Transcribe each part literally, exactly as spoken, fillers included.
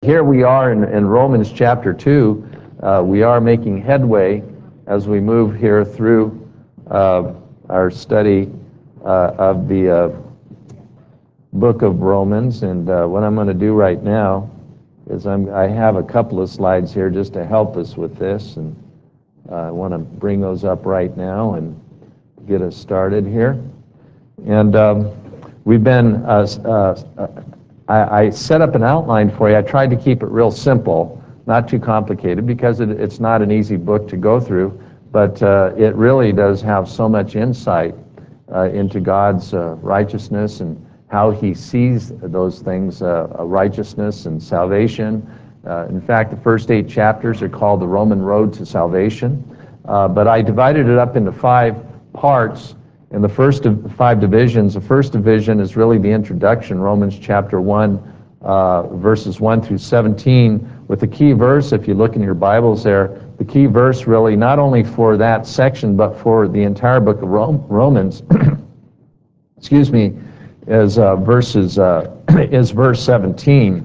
Here we are in, in Romans chapter two. Uh, we are making headway as we move here through uh, our study uh, of the uh, book of Romans. And uh, what I'm going to do right now is I'm, I have a couple of slides here just to help us with this. And uh, I want to bring those up right now and get us started here. And um, we've been uh, uh, I set up an outline for you. I tried to keep it real simple, not too complicated, because it, it's not an easy book to go through, but uh, it really does have so much insight uh, into God's uh, righteousness and how he sees those things, uh, righteousness and salvation. Uh, in fact, the first eight chapters are called the Roman Road to Salvation, uh, but I divided it up into five parts. In the first of five divisions, the first division is really the introduction, Romans chapter one, uh, verses one through seventeen, with the key verse, if you look in your Bibles there, the key verse really not only for that section, but for the entire book of Rom- Romans, excuse me, is uh, verses uh, is verse seventeen.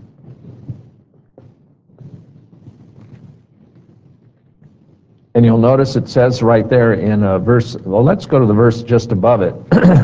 And you'll notice it says right there in uh, verse, well, let's go to the verse just above it.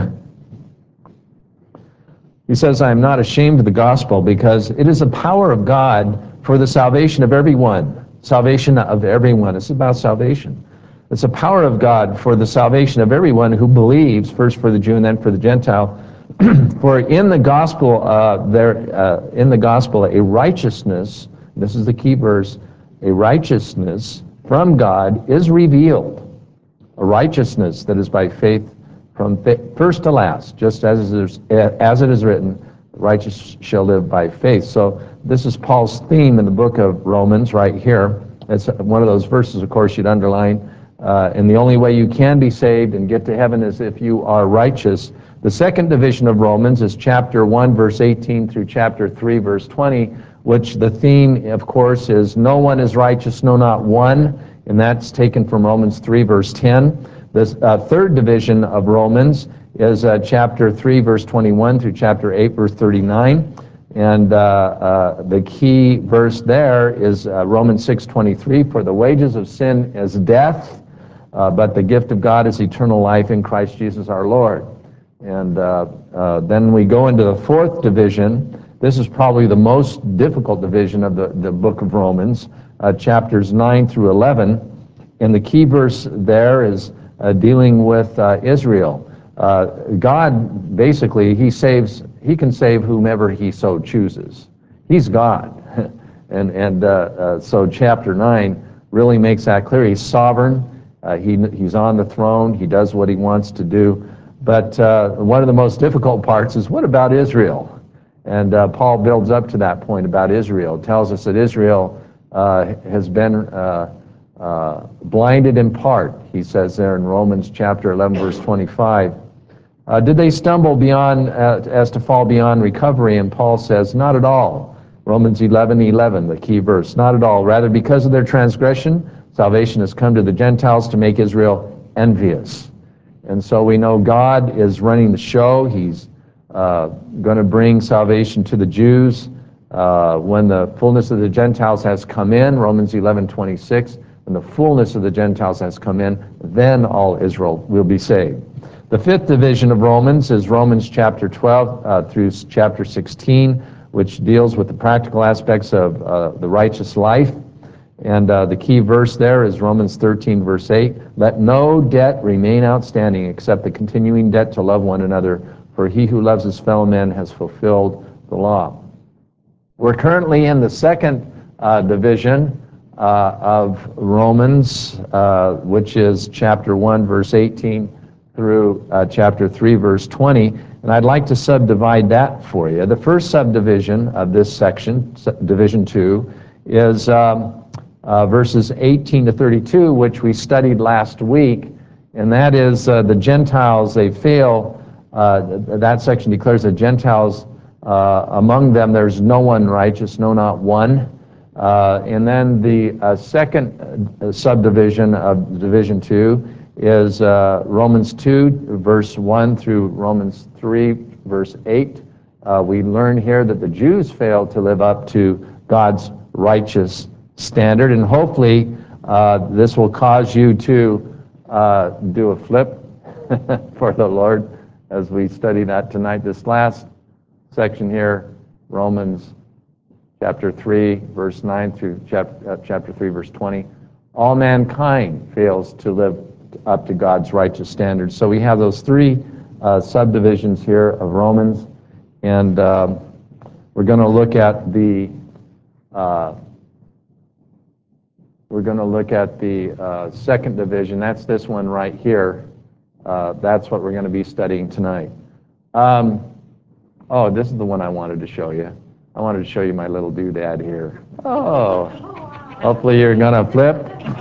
He says, I am not ashamed of the gospel because it is the power of God for the salvation of everyone. Salvation of everyone. It's about salvation. It's the power of God for the salvation of everyone who believes, first for the Jew and then for the Gentile. For in the gospel, uh, there, uh, in the gospel, a righteousness, this is the key verse, a righteousness from God is revealed, a righteousness that is by faith from first to last, just as it is, as it is written, the righteous shall live by faith. So this is Paul's theme in the book of Romans right here. It's one of those verses, of course, you'd underline. Uh, and the only way you can be saved and get to heaven is if you are righteous. The second division of Romans is chapter one, verse eighteen through chapter three, verse twenty, which the theme, of course, is no one is righteous, no, not one, and that's taken from Romans three, verse ten. The uh, third division of Romans is uh, chapter three, verse twenty-one through chapter eight, verse thirty-nine, and uh, uh, the key verse there is uh, Romans six twenty-three, for the wages of sin is death, uh, but the gift of God is eternal life in Christ Jesus our Lord. And uh, uh, then we go into the fourth division. This is probably the most difficult division of the, the book of Romans, uh, chapters nine through eleven. And the key verse there is uh, dealing with uh, Israel. Uh, God, basically, he saves, he can save whomever he so chooses. He's God. and and uh, uh, so chapter nine really makes that clear. He's sovereign. Uh, he, he's on the throne. He does what he wants to do. But uh, one of the most difficult parts is, what about Israel? And uh, Paul builds up to that point about Israel. Tells us that Israel uh, has been uh, uh, blinded in part. He says there in Romans chapter eleven, verse twenty-five. Uh, did they stumble beyond, uh, as to fall beyond recovery? And Paul says, not at all. Romans eleven, eleven, the key verse. Not at all. Rather, because of their transgression, salvation has come to the Gentiles to make Israel envious. And so we know God is running the show. He's uh, going to bring salvation to the Jews. Uh, when the fullness of the Gentiles has come in, Romans eleven, twenty-six, when the fullness of the Gentiles has come in, then all Israel will be saved. The fifth division of Romans is Romans chapter twelve uh, through chapter sixteen, which deals with the practical aspects of uh, the righteous life. And uh, the key verse there is Romans thirteen, verse eight. Let no debt remain outstanding except the continuing debt to love one another, for he who loves his fellow man has fulfilled the law. We're currently in the second uh, division uh, of Romans, uh, which is chapter one, verse eighteen through uh, chapter three, verse twenty. And I'd like to subdivide that for you. The first subdivision of this section, division two, is um, Uh, verses eighteen to thirty-two, which we studied last week, and that is uh, the Gentiles, they fail. Uh, that section declares that Gentiles, uh, among them there's no one righteous, no, not one. Uh, and then the uh, second uh, subdivision of division two is uh, Romans two, verse one through Romans three, verse eight. Uh, we learn here that the Jews failed to live up to God's righteous standard. And hopefully uh, this will cause you to uh, do a flip for the Lord as we study that tonight. This last section here, Romans chapter three, verse nine through chapter, uh, chapter three, verse twenty. All mankind fails to live up to God's righteous standards. So we have those three uh, subdivisions here of Romans, and uh, we're going to look at the uh, we're going to look at the uh, second division. That's this one right here. Uh, that's what we're going to be studying tonight. Um, oh, this is the one I wanted to show you. I wanted to show you my little doodad here. Oh, hopefully you're going to flip.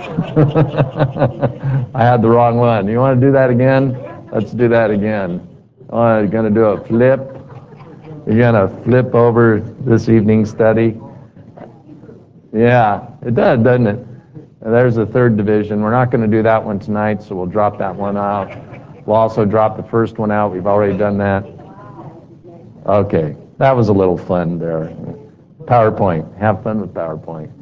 I had the wrong one. You want to do that again? Let's do that again. Oh, you're going to do a flip. You're going to flip over this evening's study. Yeah, it does, doesn't it? And there's the third division. We're not going to do that one tonight, so we'll drop that one out. We'll also drop the first one out. We've already done that. Okay, that was a little fun there. PowerPoint. Have fun with PowerPoint.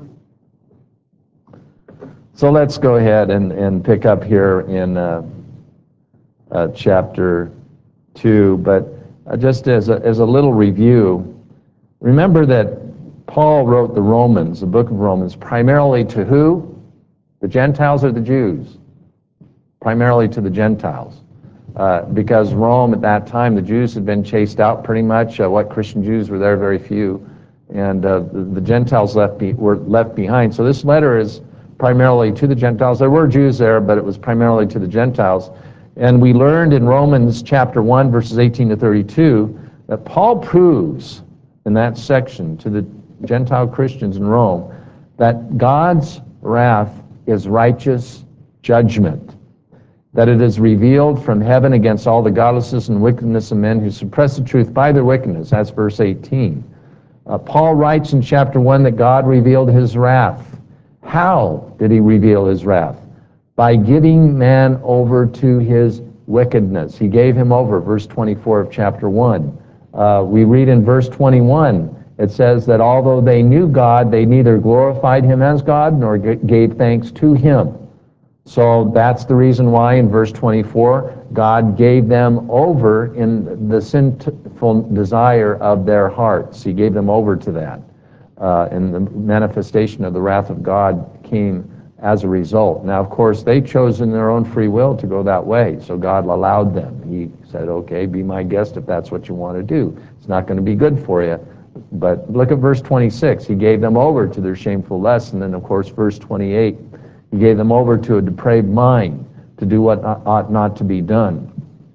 So let's go ahead and, and pick up here in uh, uh, chapter two. But uh, just as a, as a little review, remember that Paul wrote the Romans, the book of Romans, primarily to who? The Gentiles or the Jews? Primarily to the Gentiles. Uh, because Rome at that time, the Jews had been chased out pretty much. Uh, what Christian Jews were there? Very few. And uh, the, the Gentiles left be, were left behind. So this letter is primarily to the Gentiles. There were Jews there, but it was primarily to the Gentiles. And we learned in Romans chapter one, verses eighteen to thirty-two, that Paul proves in that section to the Gentile Christians in Rome that God's wrath is righteous judgment, that it is revealed from heaven against all the godlessness and wickedness of men who suppress the truth by their wickedness. That's verse eighteen. Uh, Paul writes in chapter one that God revealed his wrath. How did he reveal his wrath? By giving man over to his wickedness. He gave him over, verse twenty-four of chapter one. Uh, we read in verse twenty-one, it says that although they knew God, they neither glorified him as God nor g- gave thanks to him. So that's the reason why in verse twenty-four, God gave them over in the sinful desire of their hearts. He gave them over to that. Uh, and the manifestation of the wrath of God came as a result. Now, of course, they chose in their own free will to go that way, so God allowed them. He said, okay, be my guest if that's what you want to do. It's not going to be good for you. But look at verse twenty-six. He gave them over to their shameful lusts. And then, of course, verse twenty-eight, he gave them over to a depraved mind to do what ought not to be done.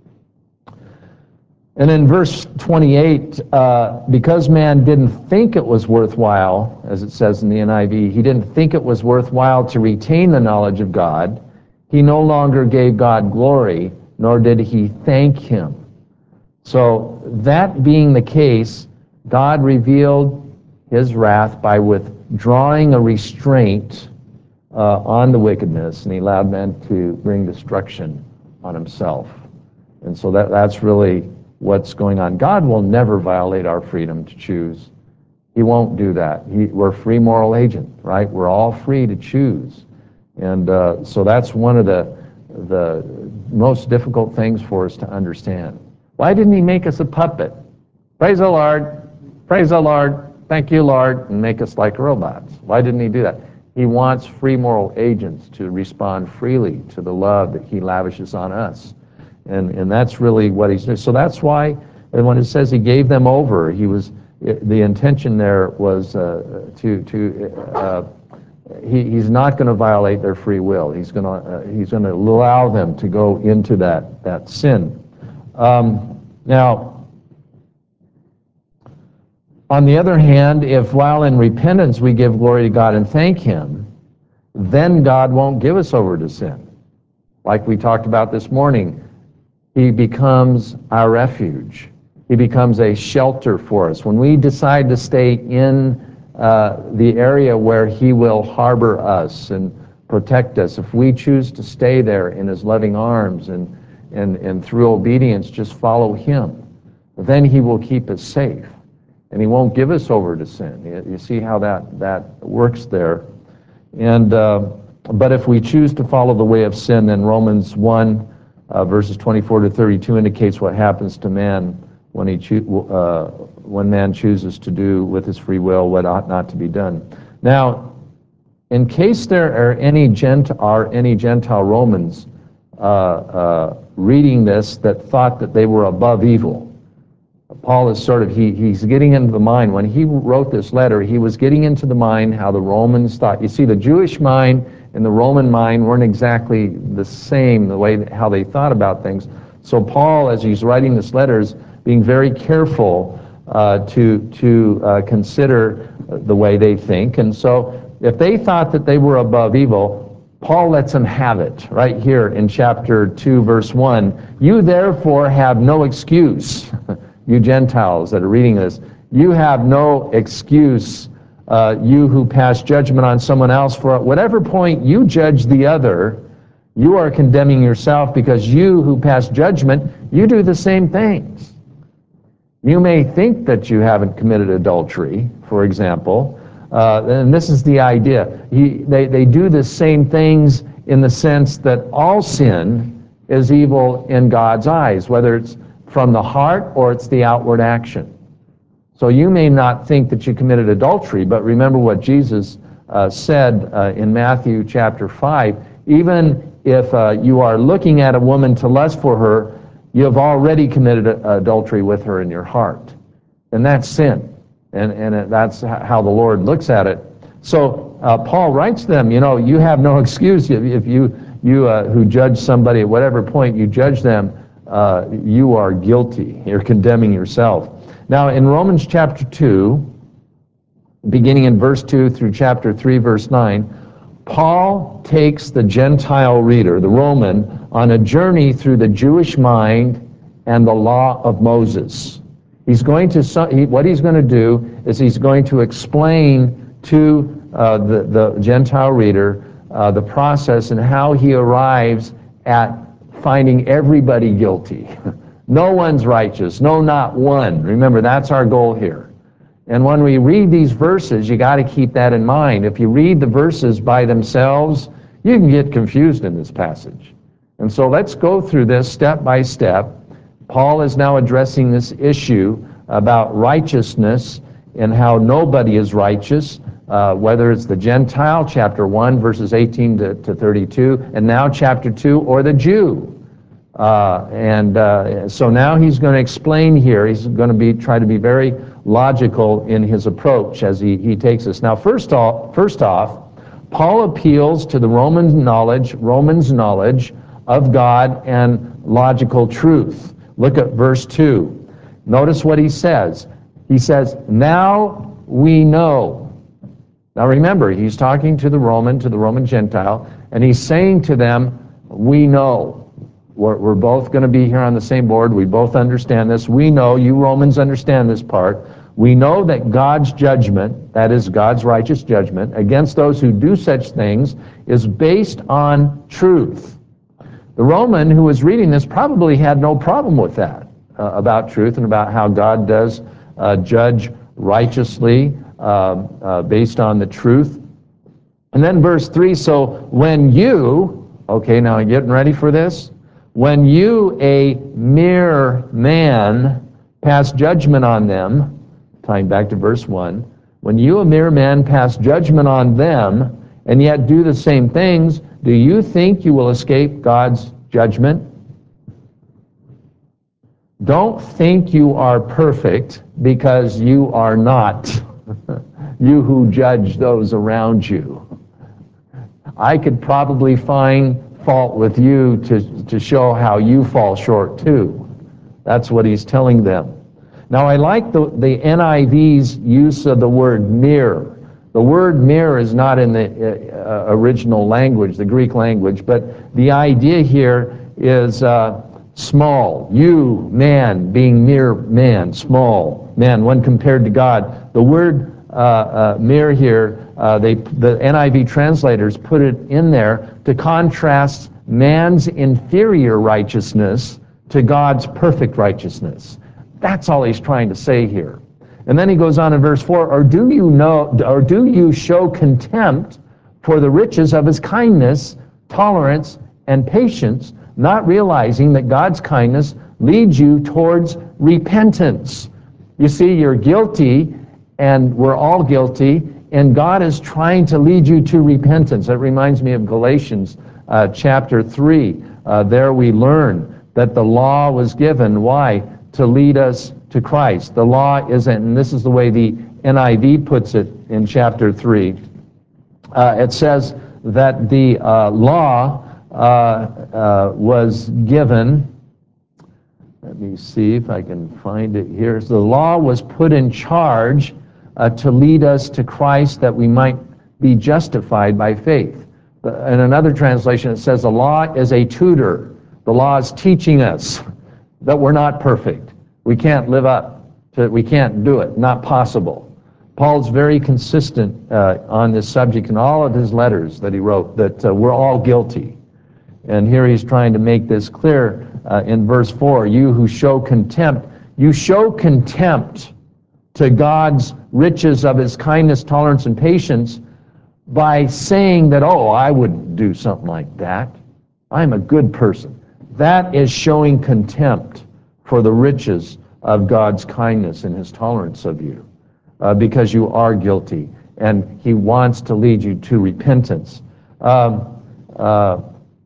And in verse twenty-eight, uh, because man didn't think it was worthwhile, as it says in the N I V, he didn't think it was worthwhile to retain the knowledge of God, he no longer gave God glory, nor did he thank him. So that being the case, God revealed his wrath by withdrawing a restraint uh, on the wickedness, and he allowed men to bring destruction on himself. And so that, that's really what's going on. God will never violate our freedom to choose. He won't do that. He, we're free moral agent, right? We're all free to choose. And uh, so that's one of the, the most difficult things for us to understand. Why didn't he make us a puppet? Praise the Lord. Praise the Lord. Thank you, Lord. And make us like robots. Why didn't he do that? He wants free moral agents to respond freely to the love that he lavishes on us. And and that's really what he's doing. So that's why when it says he gave them over, he was, the intention there was uh, to, to uh, he, he's not going to violate their free will. He's going to uh, he's going to allow them to go into that, that sin. Um, now, on the other hand, if while in repentance we give glory to God and thank him, then God won't give us over to sin. Like we talked about this morning, he becomes our refuge. He becomes a shelter for us. When we decide to stay in uh, the area where he will harbor us and protect us, if we choose to stay there in his loving arms and, and, and through obedience just follow him, then he will keep us safe. and he won't give us over to sin. You, you see how that, that works there. And uh, but if we choose to follow the way of sin, then Romans one, uh, verses twenty-four to thirty-two indicates what happens to man when he cho- uh, when man chooses to do with his free will what ought not to be done. Now, in case there are any Gent are any Gentile Romans uh, uh, reading this that thought that they were above evil, Paul is sort of, he, he's getting into the mind. When he wrote this letter, he was getting into the mind how the Romans thought. You see, the Jewish mind and the Roman mind weren't exactly the same, the way, how they thought about things. So Paul, as he's writing this letter, is being very careful uh, to, to uh, consider the way they think. And so if they thought that they were above evil, Paul lets them have it right here in chapter two, verse one. You therefore have no excuse. You Gentiles that are reading this, you have no excuse, uh, you who pass judgment on someone else, for at whatever point you judge the other, you are condemning yourself, because you who pass judgment, you do the same things. You may think that you haven't committed adultery, for example, uh, and this is the idea. He, they, they do the same things in the sense that all sin is evil in God's eyes, whether it's from the heart or it's the outward action. So you may not think that you committed adultery, but remember what Jesus uh, said uh, in Matthew chapter five. Even if uh, you are looking at a woman to lust for her, you have already committed adultery with her in your heart. And that's sin. And, and that's how the Lord looks at it. So uh, Paul writes to them, you know, you have no excuse if you, you uh, who judge somebody at whatever point you judge them, Uh, you are guilty. You're condemning yourself. Now, in Romans chapter two, beginning in verse two through chapter three, verse nine, Paul takes the Gentile reader, the Roman, on a journey through the Jewish mind and the law of Moses. He's going to, he, what he's going to do is he's going to explain to uh, the, the Gentile reader uh, the process and how he arrives at finding everybody guilty. No one's righteous. No, not one. Remember, that's our goal here. And when we read these verses, you got to keep that in mind. If you read the verses by themselves, you can get confused in this passage. And so let's go through this step by step. Paul is now addressing this issue about righteousness and how nobody is righteous, uh, whether it's the Gentile, chapter one, verses eighteen to thirty-two, and now chapter two, or the Jew. Uh, and uh, so now he's going to explain here. He's going to be try to be very logical in his approach as he, he takes us. Now, first off, first off, Paul appeals to the Roman knowledge, Romans' knowledge of God and logical truth. Look at verse two. Notice what he says. He says, now we know. Now remember, he's talking to the Roman, to the Roman Gentile, and he's saying to them, we know. We're, we're both going to be here on the same board. We both understand this. We know, you Romans understand this part. We know that God's judgment, that is God's righteous judgment, against those who do such things is based on truth. The Roman who was reading this probably had no problem with that, uh, about truth and about how God does uh, judge righteously uh, uh, based on the truth. And then verse three, so when you, okay, now I'm getting ready for this. When you, a mere man, pass judgment on them, tying back to verse one, when you, a mere man, pass judgment on them, and yet do the same things, do you think you will escape God's judgment? Don't think you are perfect, because you are not. You who judge those around you. I could probably find fault with you to, to show how you fall short too. That's what he's telling them. Now I like the, the N I V's use of the word mere. The word mere is not in the uh, original language, the Greek language, but the idea here is uh, small. You, man, being mere man, small man, when compared to God. The word uh, uh, mere here, uh, they, the N I V translators put it in there to contrast man's inferior righteousness to God's perfect righteousness. That's all he's trying to say here. And then he goes on in verse four, or do you know, or do you show contempt for the riches of his kindness, tolerance, and patience, not realizing that God's kindness leads you towards repentance? You see, you're guilty, and we're all guilty, and God is trying to lead you to repentance. That reminds me of Galatians uh, chapter three. Uh, there we learn that the law was given. Why? To lead us to Christ. The law isn't, and this is the way the N I V puts it in chapter three. Uh, it says that the uh, law uh, uh, was given. Let me see if I can find it here. So the law was put in charge uh, to lead us to Christ, that we might be justified by faith. In another translation, it says the law is a tutor. The law is teaching us that we're not perfect. We can't live up to it. We can't do it. Not possible. Paul's very consistent uh, on this subject in all of his letters that he wrote, that uh, we're all guilty. And here he's trying to make this clear uh, in verse four. You who show contempt, you show contempt to God's riches of his kindness, tolerance, and patience by saying that, oh, I wouldn't do something like that. I'm a good person. That is showing contempt for the riches of God's kindness and his tolerance of you, uh, because you are guilty, and he wants to lead you to repentance. Um, uh,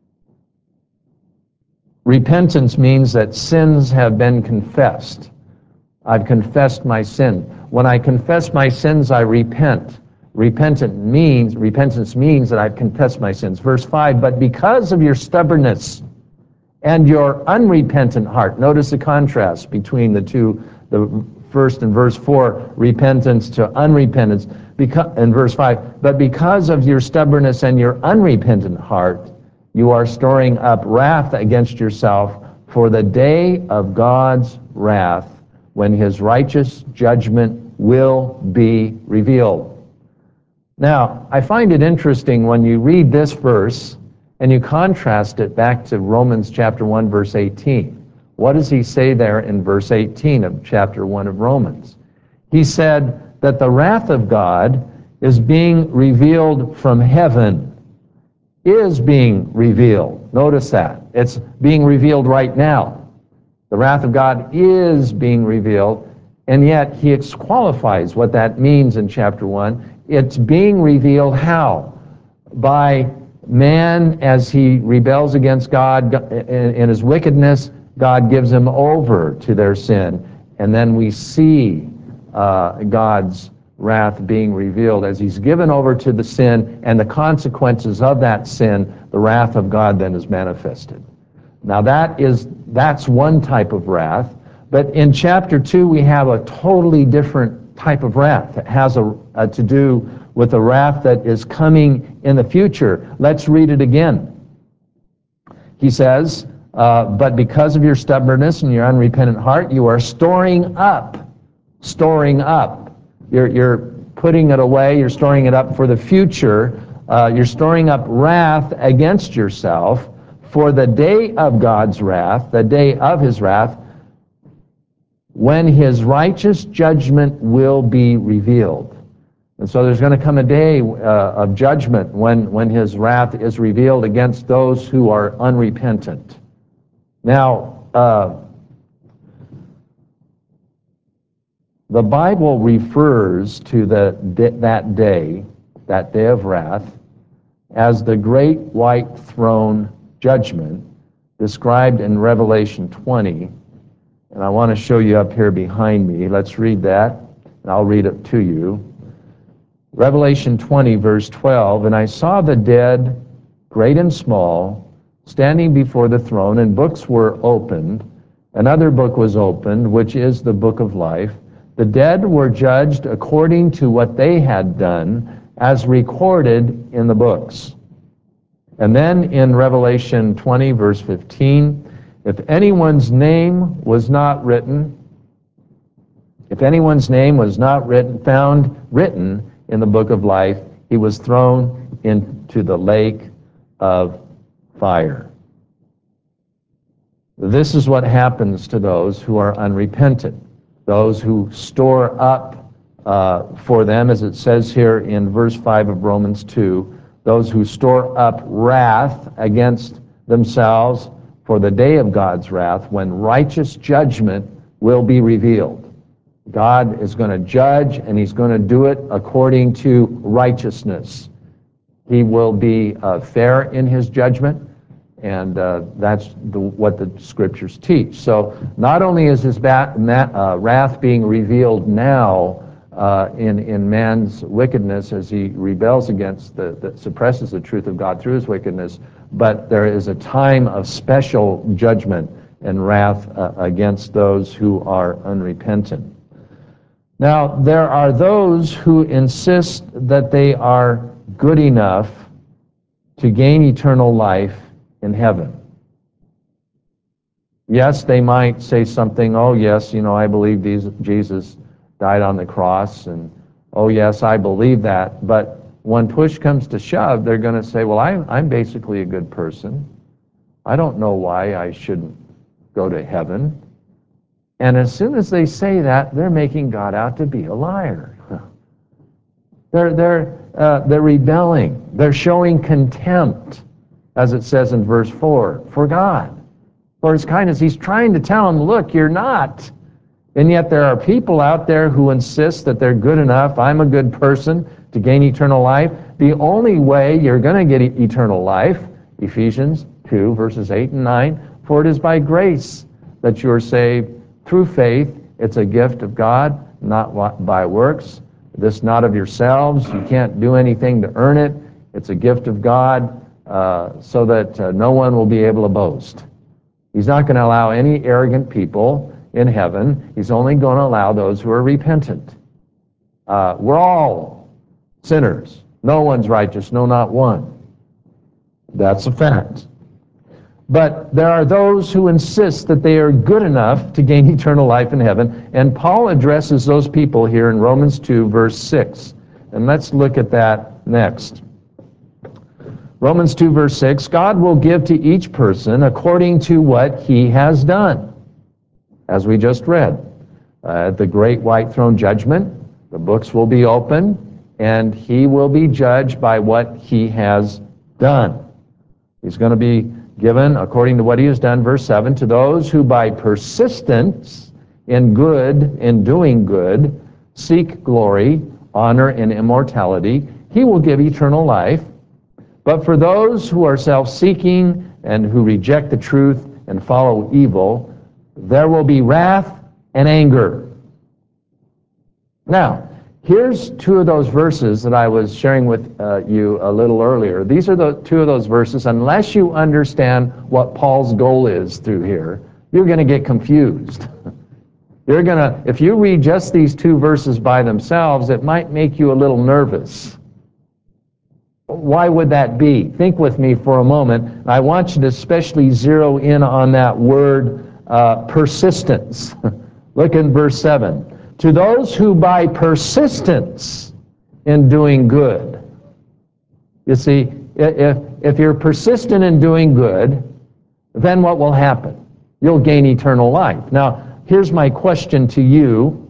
repentance means that sins have been confessed. I've confessed my sin. When I confess my sins, I repent. Repentant means, repentance means that I've confessed my sins. Verse five, but because of your stubbornness and your unrepentant heart. Notice the contrast between the two, the first in verse four, repentance to unrepentance, because, in verse five, but because of your stubbornness and your unrepentant heart, you are storing up wrath against yourself for the day of God's wrath, when his righteous judgment will be revealed. Now, I find it interesting when you read this verse and you contrast it back to Romans chapter one, verse eighteen. What does he say there in verse eighteen of chapter one of Romans? He said that the wrath of God is being revealed from heaven, is being revealed. Notice that. It's being revealed right now. The wrath of God is being revealed, and yet he qualifies what that means in chapter one. It's being revealed how? By man, as he rebels against God in his wickedness, God gives him over to their sin. And then we see uh, God's wrath being revealed as he's given over to the sin, and the consequences of that sin, the wrath of God then is manifested. Now that is, that's one type of wrath. But in chapter two, we have a totally different type of wrath. It has a, a to do with the wrath that is coming in the future. Let's read it again. He says, uh, but because of your stubbornness and your unrepentant heart, you are storing up, storing up. You're, you're putting it away, you're storing it up for the future. Uh, you're storing up wrath against yourself for the day of God's wrath, the day of his wrath, when his righteous judgment will be revealed. And so there's going to come a day uh, of judgment when, when his wrath is revealed against those who are unrepentant. Now, uh, the Bible refers to the, that day, that day of wrath, as the great white throne judgment described in Revelation twenty. And I want to show you up here behind me. Let's read that, and I'll read it to you. Revelation twenty, verse twelve, and I saw the dead, great and small, standing before the throne, and books were opened. Another book was opened, which is the book of life. The dead were judged according to what they had done, as recorded in the books. And then in Revelation twenty, verse fifteen, if anyone's name was not written, if anyone's name was not written, found written in the book of life, he was thrown into the lake of fire. This is what happens to those who are unrepentant. those who store up uh, for them, as it says here in verse five of Romans two, those who store up wrath against themselves for the day of God's wrath, when righteous judgment will be revealed. God is going to judge, and he's going to do it according to righteousness. He will be uh, fair in his judgment, and uh, that's the, what the scriptures teach. So not only is his bat, uh, wrath being revealed now uh, in, in man's wickedness as he rebels against, the, that suppresses the truth of God through his wickedness, but there is a time of special judgment and wrath uh, against those who are unrepentant. Now, there are those who insist that they are good enough to gain eternal life in heaven. Yes, they might say something, oh yes, you know, I believe Jesus died on the cross, and oh yes, I believe that, but when push comes to shove, they're going to say, well, I'm, I'm basically a good person. I don't know why I shouldn't go to heaven. And as soon as they say that, they're making God out to be a liar. They're, they're, uh, they're rebelling. They're showing contempt, as it says in verse four, for God, for his kindness. He's trying to tell them, look, you're not. And yet there are people out there who insist that they're good enough, I'm a good person, to gain eternal life. The only way you're going to get eternal life, Ephesians two, verses eight and nine, for it is by grace that you're saved through faith. It's a gift of God, not by works. This not of yourselves. You can't do anything to earn it. It's a gift of God uh, so that uh, no one will be able to boast. He's not going to allow any arrogant people in heaven. He's only going to allow those who are repentant. Uh, we're all sinners. No one's righteous, no, not one. That's a fact. But there are those who insist that they are good enough to gain eternal life in heaven, and Paul addresses those people here in Romans two, verse six. And let's look at that next. Romans two, verse six, God will give to each person according to what he has done. As we just read, uh, at the great white throne judgment, the books will be opened, and he will be judged by what he has done. He's going to be given according to what he has done, verse seven, to those who by persistence in good, in doing good, seek glory, honor, and immortality, he will give eternal life. But for those who are self-seeking and who reject the truth and follow evil, there will be wrath and anger. Now, here's two of those verses that I was sharing with uh, you a little earlier. These are the two of those verses. Unless you understand what Paul's goal is through here, you're going to get confused. You're going to, if you read just these two verses by themselves, it might make you a little nervous. Why would that be? Think with me for a moment. I want you to especially zero in on that word uh, persistence. Look in verse seven. To those who by persistence in doing good. You see, if, if you're persistent in doing good, then what will happen? You'll gain eternal life. Now, here's my question to you,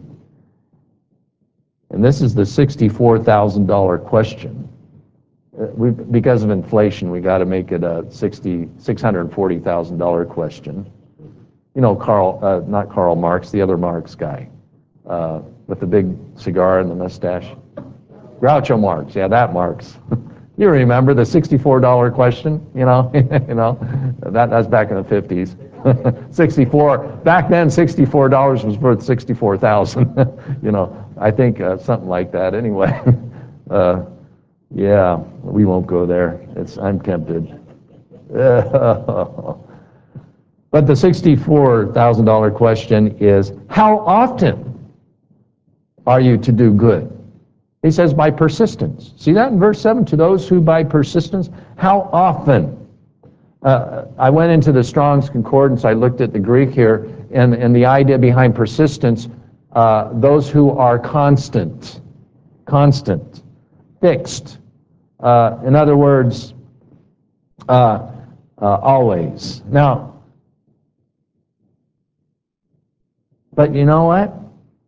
and this is the sixty-four thousand dollars question. We, because of inflation, we got to make it a six hundred forty thousand dollars question. You know, Karl, uh, not Karl Marx, the other Marx guy. Uh, with the big cigar and the mustache. Groucho Marx, yeah, that Marx. You remember the sixty-four dollars question, you know, you know, that that's back in the fifties. sixty-four, back then sixty-four dollars was worth sixty-four thousand. You know, I think uh, something like that anyway. uh, yeah, we won't go there. It's, I'm tempted. But the sixty-four thousand dollars question is, how often are you to do good? He says by persistence. See that in verse seven? To those who by persistence, how often? Uh, I went into the Strong's Concordance, I looked at the Greek here, and, and the idea behind persistence, uh, those who are constant, constant, fixed. Uh, in other words, uh, uh, always. Now, but you know what?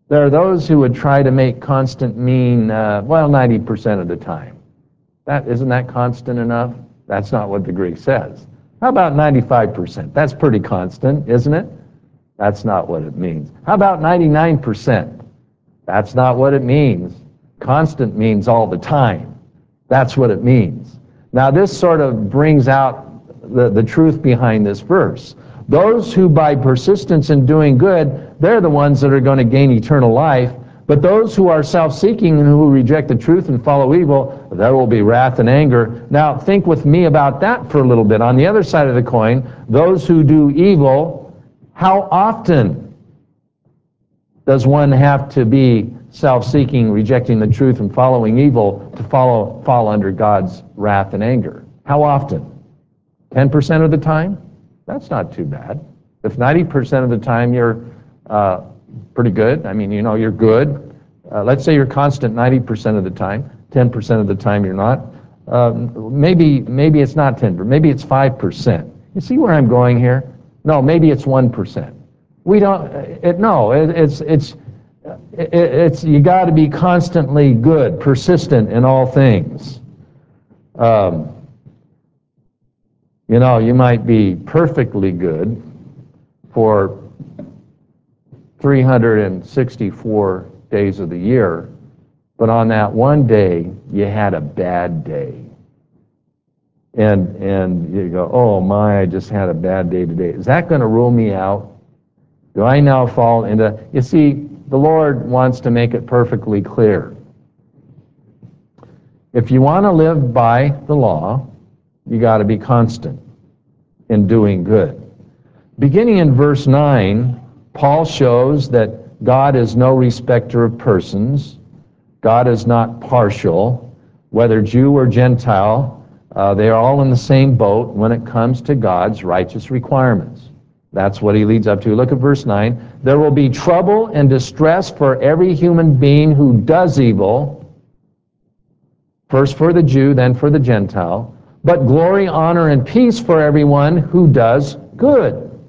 There are those who would try to make constant mean, uh, well, ninety percent of the time. That, isn't that constant enough? That's not what the Greek says. How about ninety-five percent? That's pretty constant, isn't it? That's not what it means. How about ninety-nine percent? That's not what it means. Constant means all the time. That's what it means. Now this sort of brings out the, the truth behind this verse. Those who by persistence in doing good, they're the ones that are going to gain eternal life. But those who are self-seeking and who reject the truth and follow evil, there will be wrath and anger. Now think with me about that for a little bit. On the other side of the coin, those who do evil, how often does one have to be self-seeking, rejecting the truth and following evil to follow, fall under God's wrath and anger? How often? ten percent of the time? That's not too bad. If ninety percent of the time you're uh, pretty good, I mean, you know, you're good. Uh, let's say you're constant ninety percent of the time, ten percent of the time you're not. Um, maybe maybe it's not ten, but maybe it's five percent. You see where I'm going here? No, maybe it's one percent. We don't, it, no, it, it's, it's, it, it's, you got to be constantly good, persistent in all things. Um, you know, you might be perfectly good for three hundred sixty-four days of the year, but on that one day, you had a bad day. And, and you go, oh my, I just had a bad day today. Is that going to rule me out? Do I now fall into... You see, the Lord wants to make it perfectly clear. If you want to live by the law, you got to be constant in doing good. Beginning in verse nine, Paul shows that God is no respecter of persons. God is not partial. Whether Jew or Gentile, uh, they are all in the same boat when it comes to God's righteous requirements. That's what he leads up to. Look at verse nine. There will be trouble and distress for every human being who does evil, first for the Jew, then for the Gentile, but glory, honor, and peace for everyone who does good,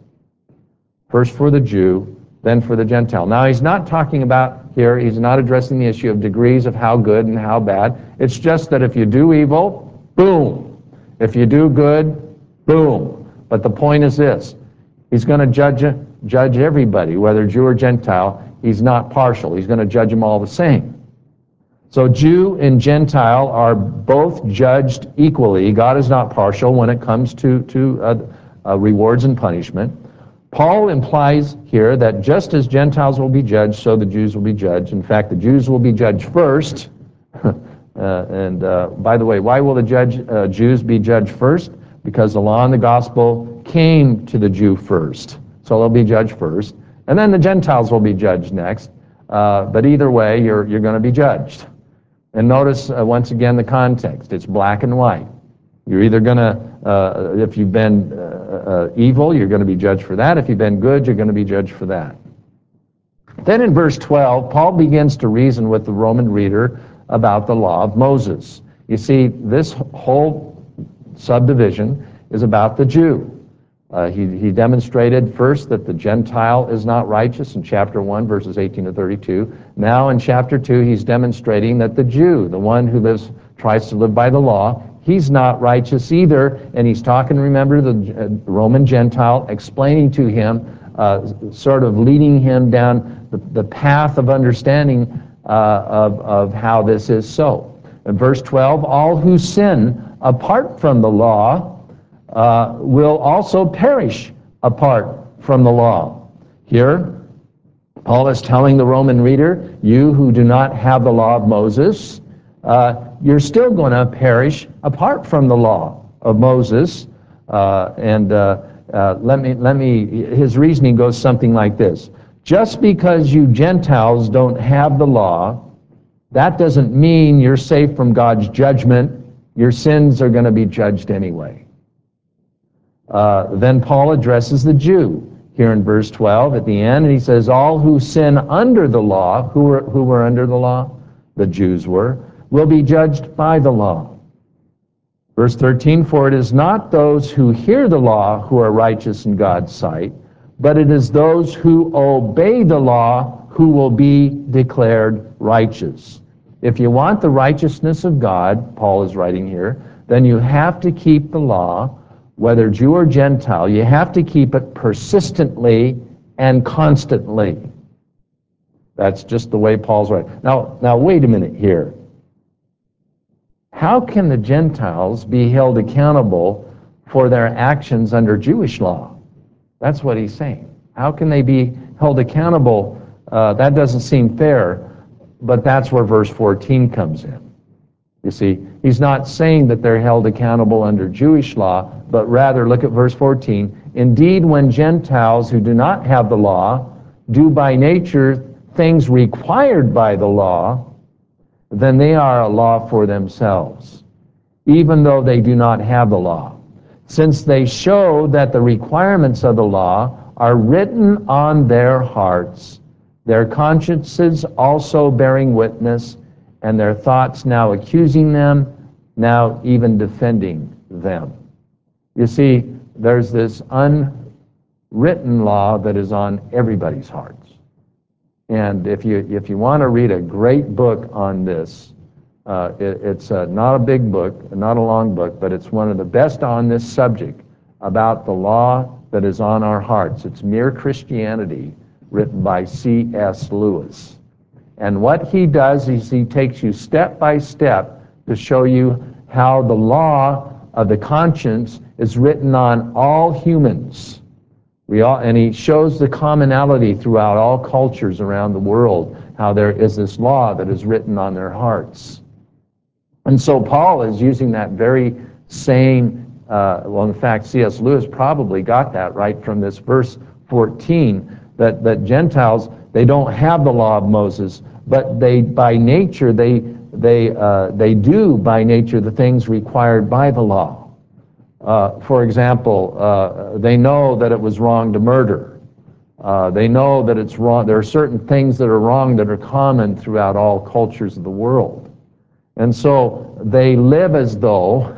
first for the Jew, then for the Gentile. Now, he's not talking about here, he's not addressing the issue of degrees of how good and how bad. It's just that if you do evil, boom. If you do good, boom. But the point is this. He's going to judge, judge everybody, whether Jew or Gentile. He's not partial. He's going to judge them all the same. So Jew and Gentile are both judged equally. God is not partial when it comes to, to uh, uh, rewards and punishment. Paul implies here that just as Gentiles will be judged, so the Jews will be judged. In fact, the Jews will be judged first. uh, and uh, by the way, why will the judge, uh, Jews be judged first? Because the law and the gospel came to the Jew first. So they'll be judged first. And then the Gentiles will be judged next. Uh, but either way, you're, you're going to be judged. And notice, uh, once again, the context. It's black and white. You're either going to, uh, if you've been uh, uh, evil, you're going to be judged for that. If you've been good, you're going to be judged for that. Then in verse twelve, Paul begins to reason with the Roman reader about the law of Moses. You see, this whole subdivision is about the Jew. Uh, he, he demonstrated first that the Gentile is not righteous in chapter one, verses eighteen to thirty-two. Now in chapter two, he's demonstrating that the Jew, the one who lives, tries to live by the law, he's not righteous either. And he's talking, remember, the uh, Roman Gentile, explaining to him, uh, sort of leading him down the, the path of understanding uh, of, of how this is so. In verse twelve, all who sin apart from the law uh, will also perish apart from the law. Here, Paul is telling the Roman reader, you who do not have the law of Moses, uh, you're still going to perish apart from the law of Moses. Uh, and uh, uh, let me, let me, his reasoning goes something like this. Just because you Gentiles don't have the law, that doesn't mean you're safe from God's judgment. Your sins are going to be judged anyway. Uh, then Paul addresses the Jew here in verse twelve at the end, and he says, all who sin under the law, who were, who were under the law? The Jews were, will be judged by the law. Verse thirteen, for it is not those who hear the law who are righteous in God's sight, but it is those who obey the law who will be declared righteous. If you want the righteousness of God, Paul is writing here, then you have to keep the law, whether Jew or Gentile. You have to keep it persistently and constantly. That's just the way Paul's writing. Now, now wait a minute here. How can the Gentiles be held accountable for their actions under Jewish law? That's what he's saying. How can they be held accountable? Uh, that doesn't seem fair, but that's where verse fourteen comes in. You see, he's not saying that they're held accountable under Jewish law, but rather, look at verse fourteen. Indeed, when Gentiles who do not have the law do by nature things required by the law, then they are a law for themselves, even though they do not have the law, since they show that the requirements of the law are written on their hearts, their consciences also bearing witness, and their thoughts now accusing them, now even defending them. You see, there's this unwritten law that is on everybody's hearts. And if you if you want to read a great book on this, uh, it, it's uh, not a big book, not a long book, but it's one of the best on this subject about the law that is on our hearts. It's Mere Christianity, written by C S Lewis. And what he does is he takes you step by step to show you how the law of the conscience is written on all humans. We all, and he shows the commonality throughout all cultures around the world, how there is this law that is written on their hearts. And so Paul is using that very same, uh, well, in fact, C S Lewis probably got that right from this verse fourteen, that, that Gentiles, they don't have the law of Moses, but they, by nature, they, they, uh, they do by nature the things required by the law. Uh, for example, uh, they know that it was wrong to murder. Uh, they know that it's wrong. There are certain things that are wrong that are common throughout all cultures of the world. And so they live as though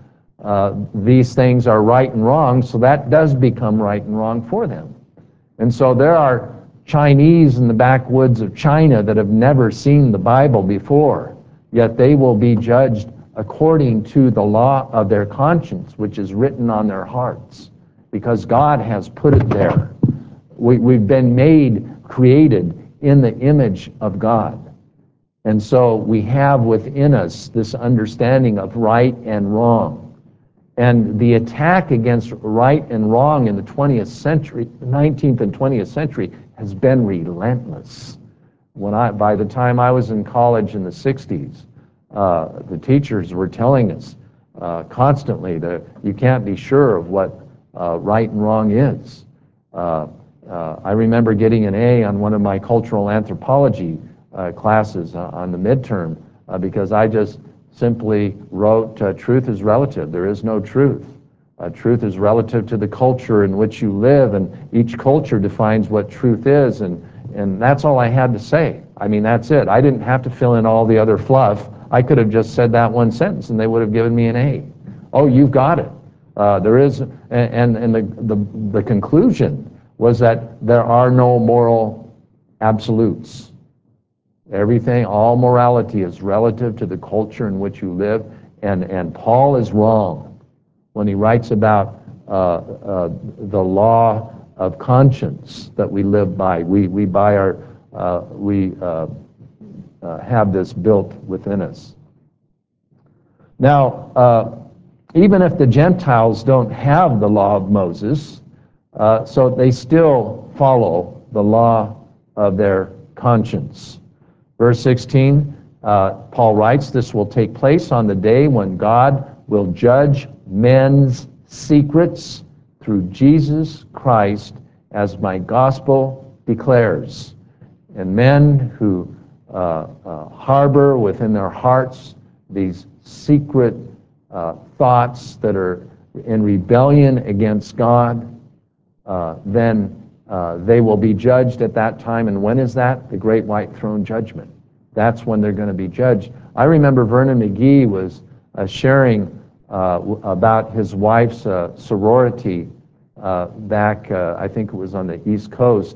uh, these things are right and wrong, so that does become right and wrong for them. And so there are Chinese in the backwoods of China that have never seen the Bible before, yet they will be judged according to the law of their conscience, which is written on their hearts, because God has put it there. We, we've been made, created in the image of God. And so we have within us this understanding of right and wrong. And the attack against right and wrong in the twentieth century, nineteenth and twentieth century, has been relentless. When I, by the time I was in college in the sixties, Uh, the teachers were telling us uh, constantly that you can't be sure of what uh, right and wrong is. Uh, uh, I remember getting an A on one of my cultural anthropology uh, classes uh, on the midterm uh, because I just simply wrote, uh, truth is relative. There is no truth. Uh, truth is relative to the culture in which you live, and each culture defines what truth is, and, and that's all I had to say. I mean, that's it. I didn't have to fill in all the other fluff. I could have just said that one sentence and they would have given me an A. Oh, you've got it. Uh, there is, and, and the, the, the conclusion was that there are no moral absolutes. Everything, all morality is relative to the culture in which you live, and, and Paul is wrong when he writes about uh, uh, the law of conscience that we live by. We, we by our, uh, we, uh, Uh, have this built within us. Now, uh, even if the Gentiles don't have the law of Moses, uh, so they still follow the law of their conscience. Verse sixteen, uh, Paul writes, this will take place on the day when God will judge men's secrets through Jesus Christ, as my gospel declares. And men who Uh, uh, harbor within their hearts these secret uh, thoughts that are in rebellion against God, uh, then uh, they will be judged at that time. And when is that? The great white throne judgment. That's when they're going to be judged. I remember Vernon McGee was uh, sharing uh, w- about his wife's uh, sorority uh, back, uh, I think it was on the East Coast,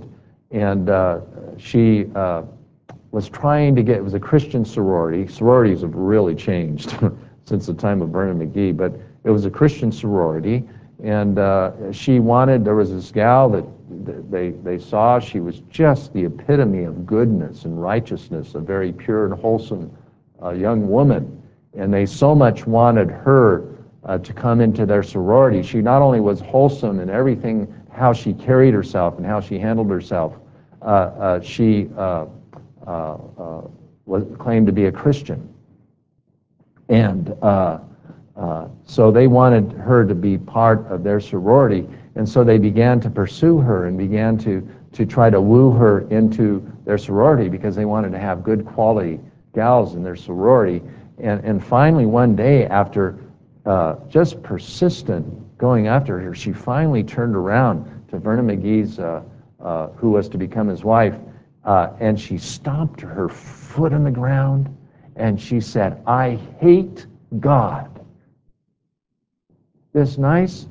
and uh, she uh, was trying to get, it was a Christian sorority. Sororities have really changed since the time of Vernon McGee, but it was a Christian sorority, and uh, she wanted, there was this gal that they, they saw, she was just the epitome of goodness and righteousness, a very pure and wholesome uh, young woman, and they so much wanted her uh, to come into their sorority. She not only was wholesome in everything, how she carried herself and how she handled herself, uh, uh, she uh, uh, uh, was claimed to be a Christian. And uh, uh, so they wanted her to be part of their sorority, and so they began to pursue her and began to, to try to woo her into their sorority because they wanted to have good quality gals in their sorority. And, and finally, one day, after uh, just persistent going after her, she finally turned around to Vernon McGee's, uh, uh, who was to become his wife, uh, and she stomped her foot on the ground, and she said, "I hate God." This nice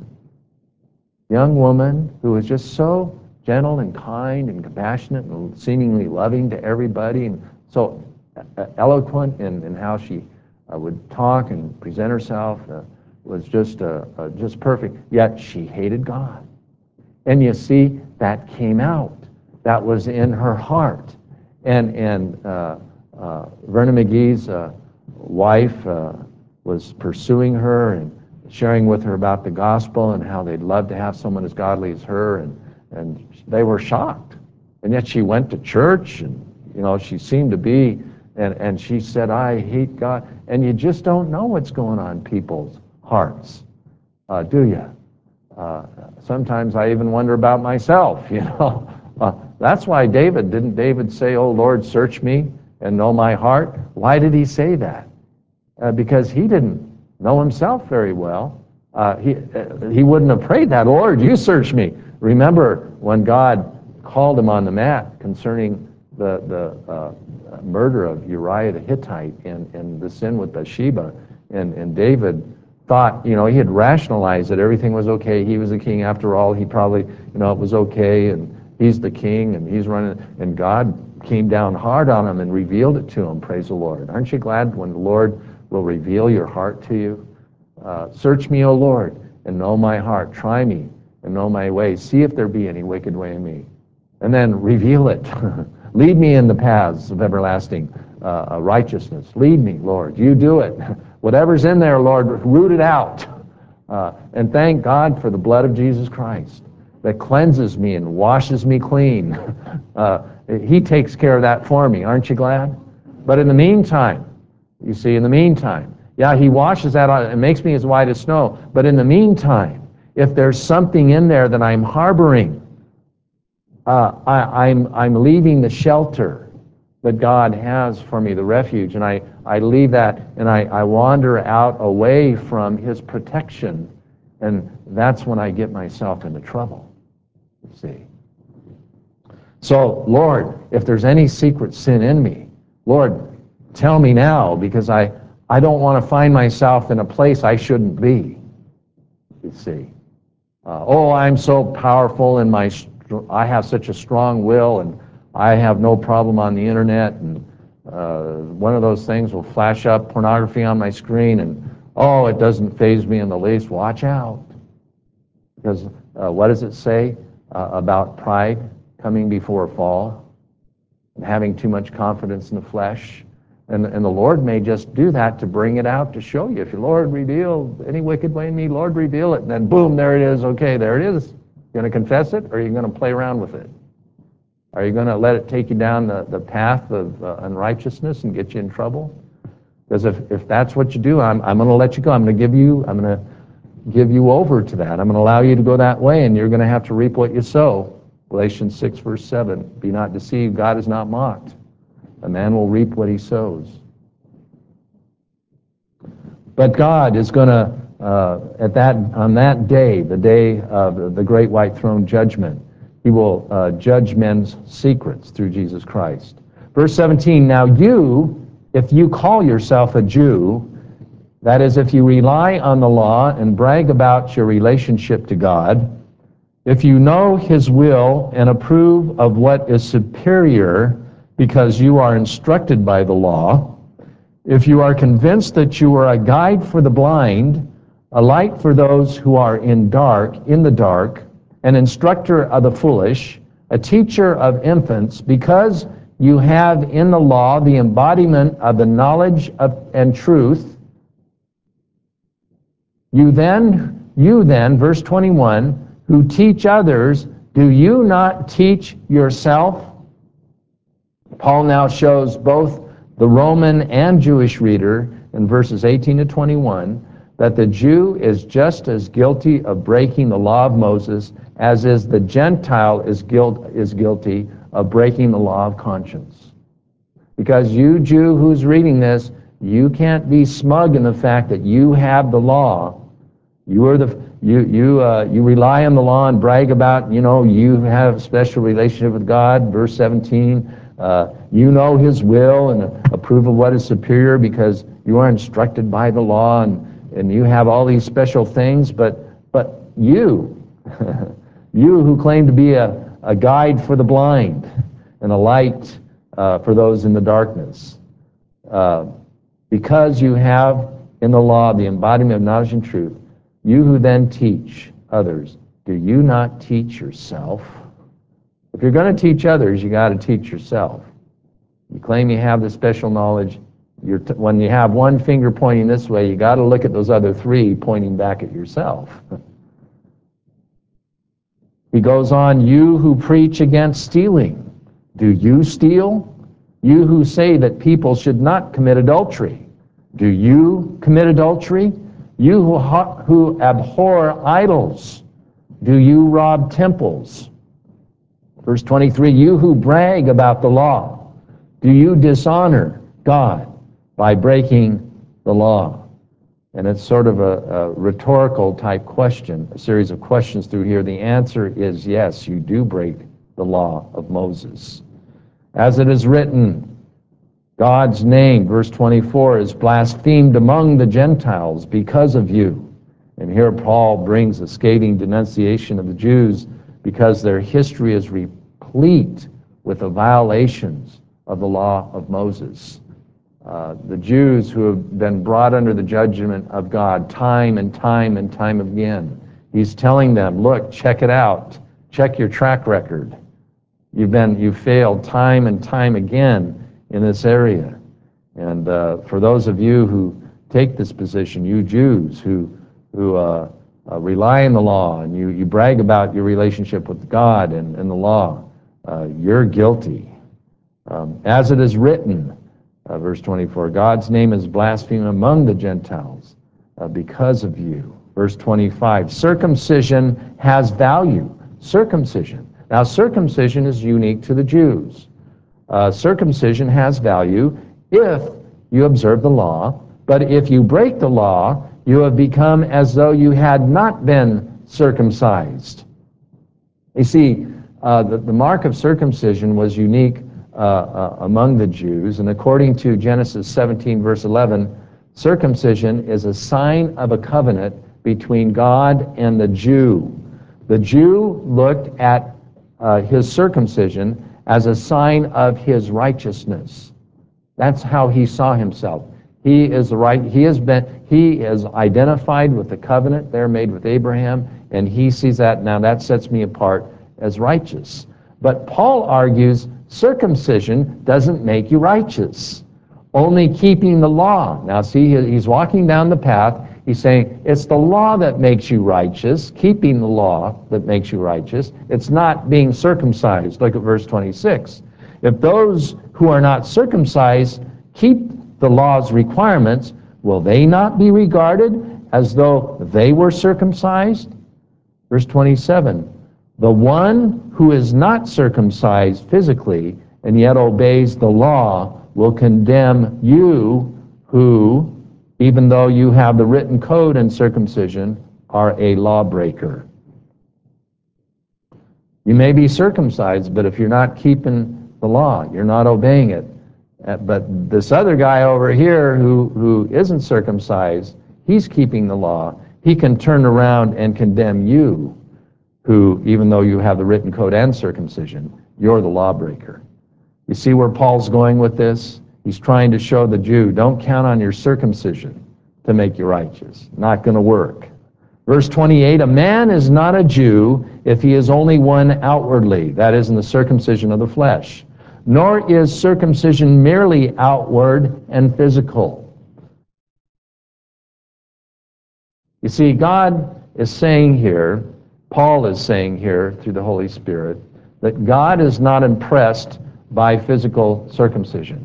young woman who was just so gentle and kind and compassionate and seemingly loving to everybody, and so eloquent in, in how she uh, would talk and present herself, uh, was just uh, uh, just perfect. Yet she hated God. And you see, that came out. That was in her heart. And, and uh, uh, Vernon McGee's uh, wife uh, was pursuing her and sharing with her about the gospel and how they'd love to have someone as godly as her, and, and they were shocked. And yet she went to church, and you know, she seemed to be, and, and she said, "I hate God." And you just don't know what's going on in people's hearts, uh, do you? Uh, sometimes I even wonder about myself, you know. Uh, that's why David, didn't David say, "Oh Lord, search me and know my heart"? Why did he say that? Uh, because he didn't know himself very well. Uh, he, uh, he wouldn't have prayed that, "Lord, you search me." Remember when God called him on the mat concerning the, the uh, murder of Uriah the Hittite and, and the sin with Bathsheba, and, and David thought, you know, he had rationalized that everything was okay. He was the king after all. He probably, you know, it was okay, and he's the king, and he's running, and God came down hard on him and revealed it to him, praise the Lord. Aren't you glad when the Lord will reveal your heart to you? Uh, Search me, O Lord, and know my heart. Try me and know my ways. See if there be any wicked way in me. And then reveal it. Lead me in the paths of everlasting uh, righteousness. Lead me, Lord. You do it. Whatever's in there, Lord, root it out. Uh, and thank God for the blood of Jesus Christ that cleanses me and washes me clean. Uh, he takes care of that for me. Aren't you glad? But in the meantime, you see, in the meantime, yeah, he washes that out and makes me as white as snow. But in the meantime, if there's something in there that I'm harboring, uh, I, I'm, I'm leaving the shelter that God has for me, the refuge, and I, I leave that and I, I wander out away from his protection, and that's when I get myself into trouble, you see. So, Lord, if there's any secret sin in me, Lord, tell me now, because I, I don't want to find myself in a place I shouldn't be, you see. Uh, oh, I'm so powerful, and my I have such a strong will, and I have no problem on the internet, and uh, one of those things will flash up pornography on my screen, and oh, it doesn't faze me in the least. Watch out. Because uh, what does it say uh, about pride coming before a fall and having too much confidence in the flesh? And, and the Lord may just do that to bring it out, to show you. If you, Lord, reveal any wicked way in me, Lord, reveal it. And then boom, there it is. Okay, there it is. You going to confess it, or are you going to play around with it? Are you going to let it take you down the, the path of uh, unrighteousness and get you in trouble? Because if, if that's what you do, I'm, I'm going to let you go. I'm going to give you, I'm going to give you over to that. I'm going to allow you to go that way, and you're going to have to reap what you sow. Galatians six, verse seven, be not deceived, God is not mocked. A man will reap what he sows. But God is going to, uh, at that on that day, the day of the great white throne judgment, he will uh, judge men's secrets through Jesus Christ. Verse seventeen, now you, if you call yourself a Jew, that is, if you rely on the law and brag about your relationship to God, If you know his will and approve of what is superior because you are instructed by the law, if you are convinced that you are a guide for the blind, a light for those who are in dark, in the dark, an instructor of the foolish, a teacher of infants, because you have in the law the embodiment of the knowledge of and truth, you then, you then, verse twenty-one, who teach others, do you not teach yourself? Paul now shows both the Roman and Jewish reader in verses eighteen to twenty-one that the Jew is just as guilty of breaking the law of Moses as is the Gentile is, guilt, is guilty of breaking the law of conscience. Because you, Jew, who's reading this, you can't be smug in the fact that you have the law. You are the you you uh, you rely on the law and brag about, you know, you have a special relationship with God. Verse seventeen, uh, you know his will and approve of what is superior because you are instructed by the law, and, and you have all these special things. But but you, you who claim to be a, a guide for the blind and a light uh, for those in the darkness, uh, because you have in the law the embodiment of knowledge and truth, you who then teach others, do you not teach yourself? If you're going to teach others, you got to teach yourself. You claim you have the special knowledge. You're t- when you have one finger pointing this way, you got to look at those other three pointing back at yourself. He goes on, you who preach against stealing, do you steal? You who say that people should not commit adultery, do you commit adultery? You who, who abhor idols, do you rob temples? Verse twenty-three, you who brag about the law, do you dishonor God by breaking the law? And it's sort of a, a rhetorical type question, a series of questions through here. The answer is yes, you do break the law of Moses. As it is written, God's name, verse twenty-four, is blasphemed among the Gentiles because of you. And here Paul brings a scathing denunciation of the Jews because their history is replete with the violations of the law of Moses. Uh, the Jews who have been brought under the judgment of God time and time and time again. He's telling them, look, check it out. Check your track record. You've been, you've failed time and time again in this area. And uh, for those of you who take this position, you Jews who who uh, uh, rely on the law and you, you brag about your relationship with God and, and the law, uh, you're guilty. Um, as it is written, uh, verse twenty-four, God's name is blasphemed among the Gentiles uh, because of you. Verse twenty-five, circumcision has value. Circumcision. Now, circumcision is unique to the Jews. Uh, circumcision has value if you observe the law, but if you break the law, you have become as though you had not been circumcised. You see, uh, the, the mark of circumcision was unique uh, uh, among the Jews, and according to Genesis seventeen, verse eleven, circumcision is a sign of a covenant between God and the Jew. The Jew looked at uh, his circumcision as a sign of his righteousness. That's how he saw himself. He is right. He has been. He is identified with the covenant there made with Abraham, and he sees that now. That sets me apart as righteous. But Paul argues circumcision doesn't make you righteous. Only keeping the law. Now, see, he's walking down the path. He's saying it's the law that makes you righteous, keeping the law that makes you righteous. It's not being circumcised. Look at verse twenty-six. If those who are not circumcised keep the law's requirements, will they not be regarded as though they were circumcised? Verse twenty-seven. The one who is not circumcised physically and yet obeys the law will condemn you who, even though you have the written code in circumcision, are a lawbreaker. You may be circumcised, but if you're not keeping the law, you're not obeying it. Uh, but this other guy over here who, who isn't circumcised, he's keeping the law. He can turn around and condemn you who, even though you have the written code and circumcision, you're the lawbreaker. You see where Paul's going with this? He's trying to show the Jew, don't count on your circumcision to make you righteous. Not going to work. Verse twenty-eight, a man is not a Jew if he is only one outwardly, that is, in the circumcision of the flesh. Nor is circumcision merely outward and physical. You see, God is saying here, Paul is saying here through the Holy Spirit, that God is not impressed by physical circumcision.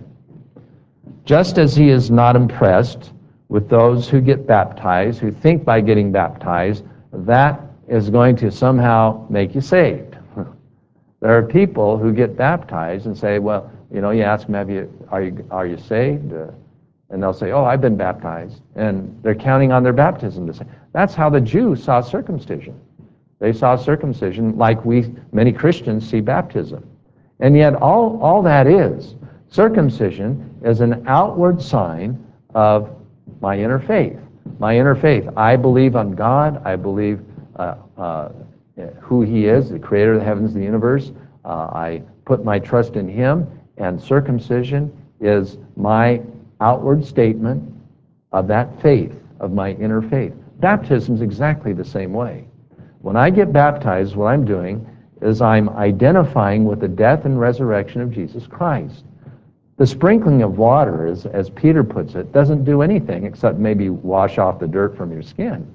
Just as he is not impressed with those who get baptized, who think by getting baptized, that is going to somehow make you saved. There are people who get baptized and say, well, you know, you ask them, have you, are you, are you saved? Uh, and they'll say, oh, I've been baptized. And they're counting on their baptism to say. That's how the Jews saw circumcision. They saw circumcision like we, many Christians, see baptism. And yet all, all that is, circumcision is an outward sign of my inner faith. My inner faith. I believe on God. I believe uh, uh, who he is, the creator of the heavens and the universe. Uh, I put my trust in him, and circumcision is my outward statement of that faith, of my inner faith. Baptism is exactly the same way. When I get baptized, what I'm doing is I'm identifying with the death and resurrection of Jesus Christ. The sprinkling of water, is, as Peter puts it, doesn't do anything except maybe wash off the dirt from your skin.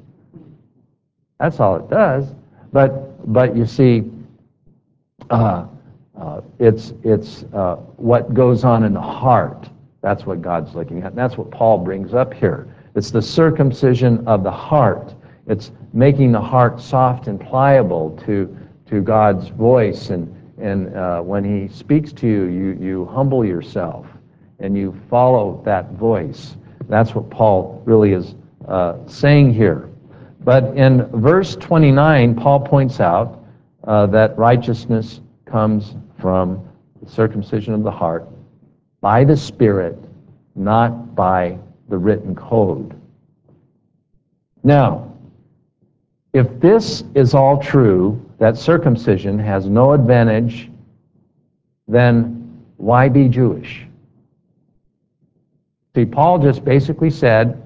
That's all it does. But but you see, uh, uh, it's it's uh, what goes on in the heart. That's what God's looking at. And that's what Paul brings up here. It's the circumcision of the heart. It's making the heart soft and pliable to to God's voice, and and uh, when he speaks to you, you you humble yourself and you follow that voice. That's what Paul really is uh, saying here. But in verse twenty-nine, Paul points out uh, that righteousness comes from the circumcision of the heart by the Spirit, not by the written code. Now, if this is all true, that circumcision has no advantage, then why be Jewish? See, Paul just basically said,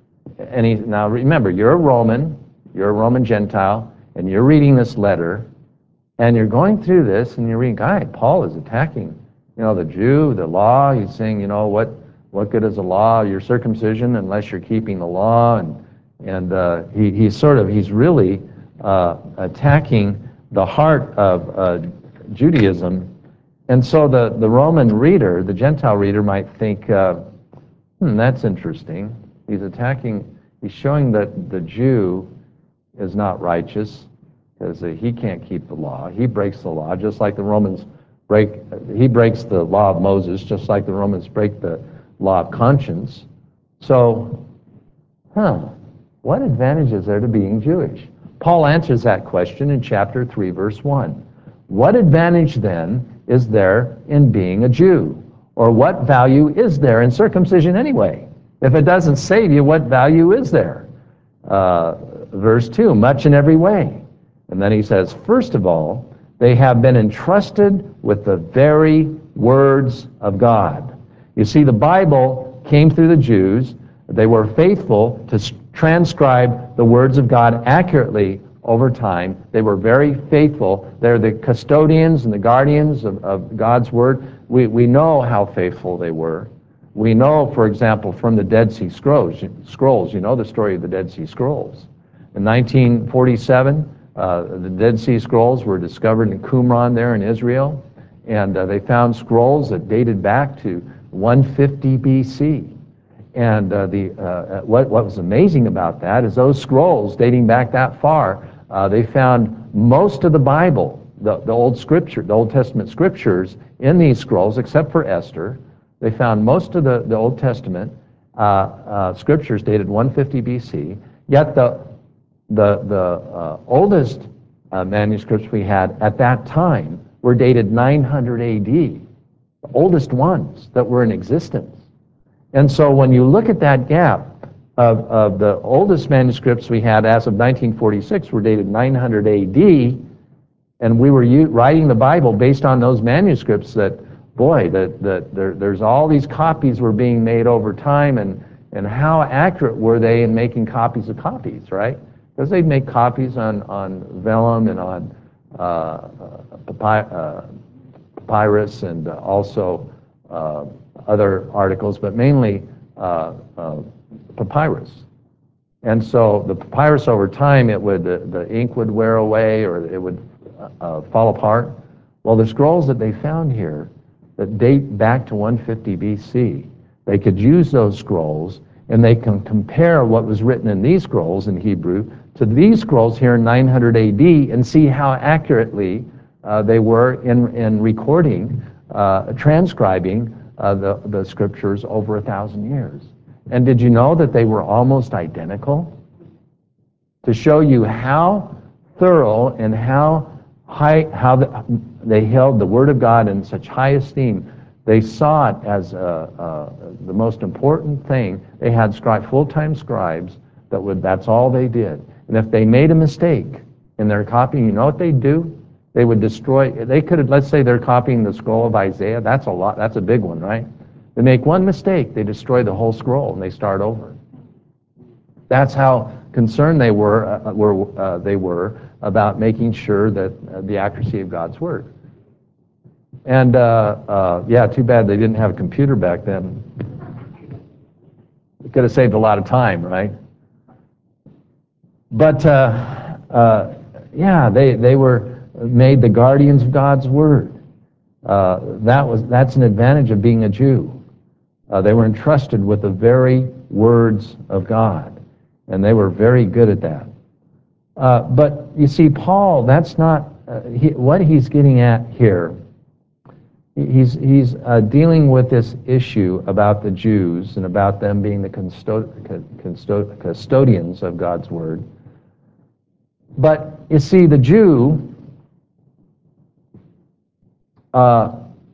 and he, now remember, you're a Roman, you're a Roman Gentile, and you're reading this letter, and you're going through this, and you're reading, God, Paul is attacking, you know, the Jew, the law. He's saying, you know, what, what good is the law, your circumcision, unless you're keeping the law, and and uh, he, he's sort of, he's really uh, attacking the heart of uh, Judaism. And so the, the Roman reader, the Gentile reader, might think, uh, hmm, that's interesting. He's attacking, he's showing that the Jew is not righteous because uh, he can't keep the law. He breaks the law, just like the Romans break, he breaks the law of Moses, just like the Romans break the law of conscience. So, huh, what advantage is there to being Jewish? Paul answers that question in chapter three, verse one. What advantage then is there in being a Jew? Or what value is there in circumcision anyway? If it doesn't save you, what value is there? Uh, verse two, much in every way. And then he says, first of all, they have been entrusted with the very words of God. You see, the Bible came through the Jews. They were faithful to transcribe the words of God accurately over time. They were very faithful. They're the custodians and the guardians of, of God's word. We, we know how faithful they were. We know, for example, from the Dead Sea Scrolls, scrolls you know the story of the Dead Sea Scrolls. In nineteen forty-seven, uh, the Dead Sea Scrolls were discovered in Qumran there in Israel, and uh, they found scrolls that dated back to one fifty B C. And uh, the uh, what, what was amazing about that is those scrolls dating back that far, uh, they found most of the Bible, the, the Old Scripture, the Old Testament Scriptures in these scrolls, except for Esther. They found most of the, the Old Testament uh, uh, Scriptures dated one fifty B C, yet the, the, the uh, oldest uh, manuscripts we had at that time were dated nine hundred A D, the oldest ones that were in existence. And so when you look at that gap of, of the oldest manuscripts we had as of nineteen forty-six were dated nine hundred A D, And we were u- writing the Bible based on those manuscripts that, boy, that, that there, there's all these copies were being made over time, and, and how accurate were they in making copies of copies, right? Because they'd make copies on, on vellum and on uh, uh, papi- uh, papyrus and uh, also uh, other articles, but mainly uh, uh, papyrus. And so the papyrus over time, it would, the, the ink would wear away, or it would uh, fall apart. Well, the scrolls that they found here that date back to one fifty B C, they could use those scrolls, and they can compare what was written in these scrolls in Hebrew to these scrolls here in nine hundred A D and see how accurately uh, they were in, in recording, uh, transcribing uh, the, the scriptures over a thousand years. And did you know that they were almost identical? To show you how thorough and how high, how the, they held the Word of God in such high esteem. They saw it as uh, uh, the most important thing. They had scribe, full-time scribes that would, that's all they did. And if they made a mistake in their copying, you know what they'd do? They would destroy, they could have, let's say they're copying the scroll of Isaiah. That's a lot, that's a big one, right? They make one mistake, they destroy the whole scroll and they start over. That's how concerned they were, uh, were uh, they were about making sure that uh, the accuracy of God's Word. And uh, uh, yeah, too bad they didn't have a computer back then. It could have saved a lot of time, right? But uh, uh, yeah, they, they were made the guardians of God's Word. Uh, that was, that's an advantage of being a Jew. Uh, they were entrusted with the very words of God, and they were very good at that. Uh, but you see, Paul, that's not uh, he, what he's getting at here. He's, he's uh, dealing with this issue about the Jews and about them being the custo- custo- custodians of God's Word. But you see, the Jew, uh,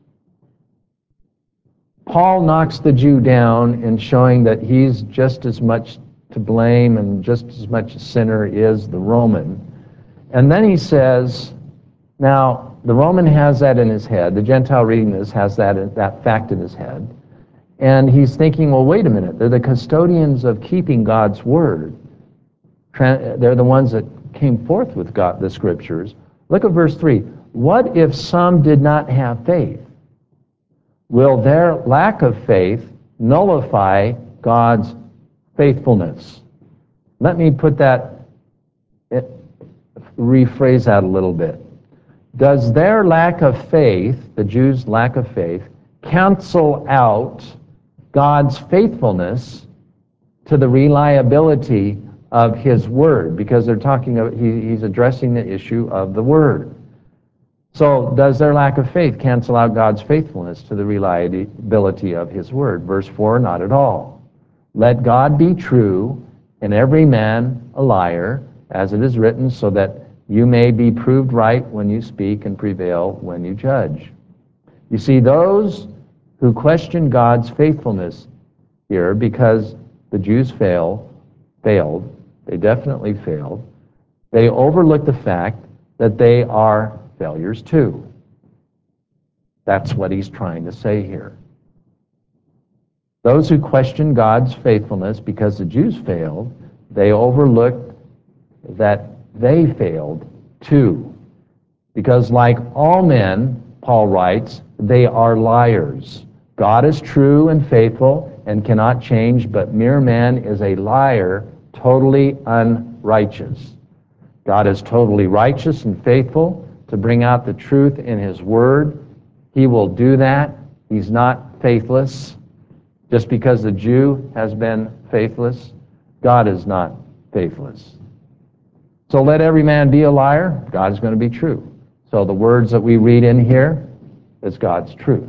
Paul knocks the Jew down in showing that he's just as much to blame and just as much a sinner is the Roman. And then he says, now, the Roman has that in his head. The Gentile reading this has that, that fact in his head. And he's thinking, well, wait a minute. They're the custodians of keeping God's Word. They're the ones that came forth with God, the Scriptures. Look at verse three. What if some did not have faith? Will their lack of faith nullify God's faithfulness? Let me put that, rephrase that a little bit. Does their lack of faith, the Jews' lack of faith, cancel out God's faithfulness to the reliability of His Word? Because they're talking about, he, he's addressing the issue of the Word. So does their lack of faith cancel out God's faithfulness to the reliability of His Word? Verse four, not at all. Let God be true and every man a liar, as it is written, so that you may be proved right when you speak and prevail when you judge. You see, those who question God's faithfulness here, because the Jews fail, failed, they definitely failed, they overlook the fact that they are failures too. That's what he's trying to say here. Those who question God's faithfulness because the Jews failed, they overlooked that they failed too. Because like all men, Paul writes, they are liars. God is true and faithful and cannot change, but mere man is a liar, totally unrighteous. God is totally righteous and faithful to bring out the truth in His Word. He will do that. He's not faithless. Just because the Jew has been faithless, God is not faithless. So let every man be a liar. God is going to be true. So the words that we read in here is God's truth.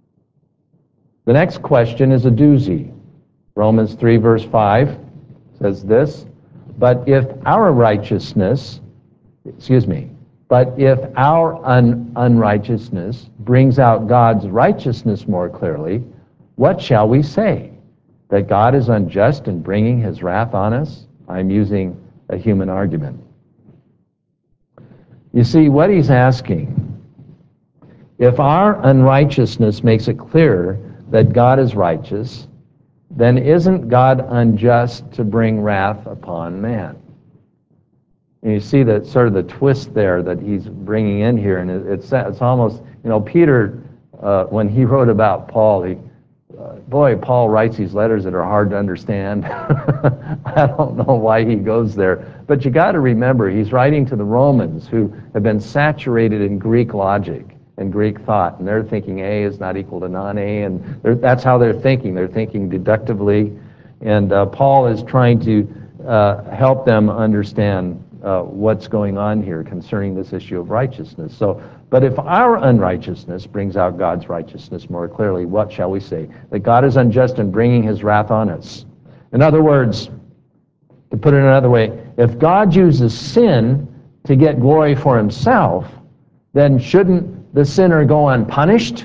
The next question is a doozy. Romans three verse five says this, but if our righteousness, excuse me, but if our un- unrighteousness brings out God's righteousness more clearly, what shall we say? That God is unjust in bringing His wrath on us? I'm using a human argument. You see, what he's asking, if our unrighteousness makes it clear that God is righteous, then isn't God unjust to bring wrath upon man? And you see that sort of the twist there that he's bringing in here, and it's it's almost, you know, Peter, uh, when he wrote about Paul, he, uh, boy, Paul writes these letters that are hard to understand. I don't know why he goes there, but you got to remember he's writing to the Romans who have been saturated in Greek logic and Greek thought, and they're thinking A is not equal to non-A, and that's how they're thinking. They're thinking deductively, and uh, Paul is trying to uh, help them understand Uh, what's going on here concerning this issue of righteousness. So, but if our unrighteousness brings out God's righteousness more clearly, what shall we say? That God is unjust in bringing his wrath on us. In other words, to put it another way, if God uses sin to get glory for himself, then shouldn't the sinner go unpunished?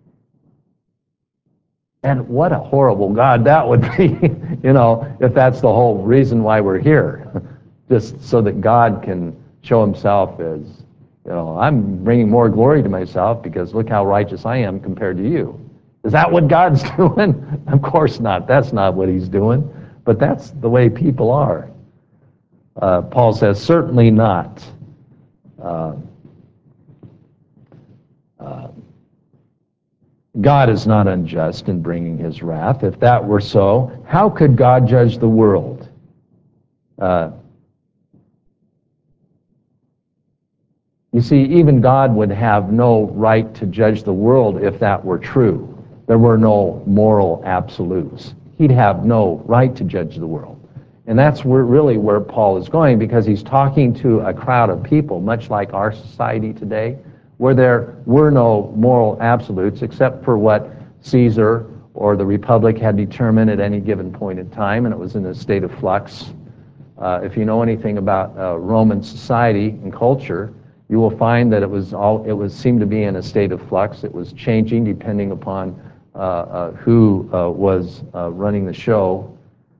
And what a horrible God that would be, you know, if that's the whole reason why we're here. Just so that God can show himself as, you know, I'm bringing more glory to myself because look how righteous I am compared to you. Is that what God's doing? Of course not. That's not what he's doing. But that's the way people are. Uh, Paul says, certainly not. Uh, uh, God is not unjust in bringing his wrath. If that were so, how could God judge the world? Uh, You see, even God would have no right to judge the world if that were true. There were no moral absolutes. He'd have no right to judge the world. And that's where, really where Paul is going, because he's talking to a crowd of people, much like our society today, where there were no moral absolutes except for what Caesar or the Republic had determined at any given point in time, and it was in a state of flux. Uh, if you know anything about uh, Roman society and culture, you will find that it was all it was seemed to be in a state of flux. It was changing depending upon uh, uh, who uh, was uh, running the show.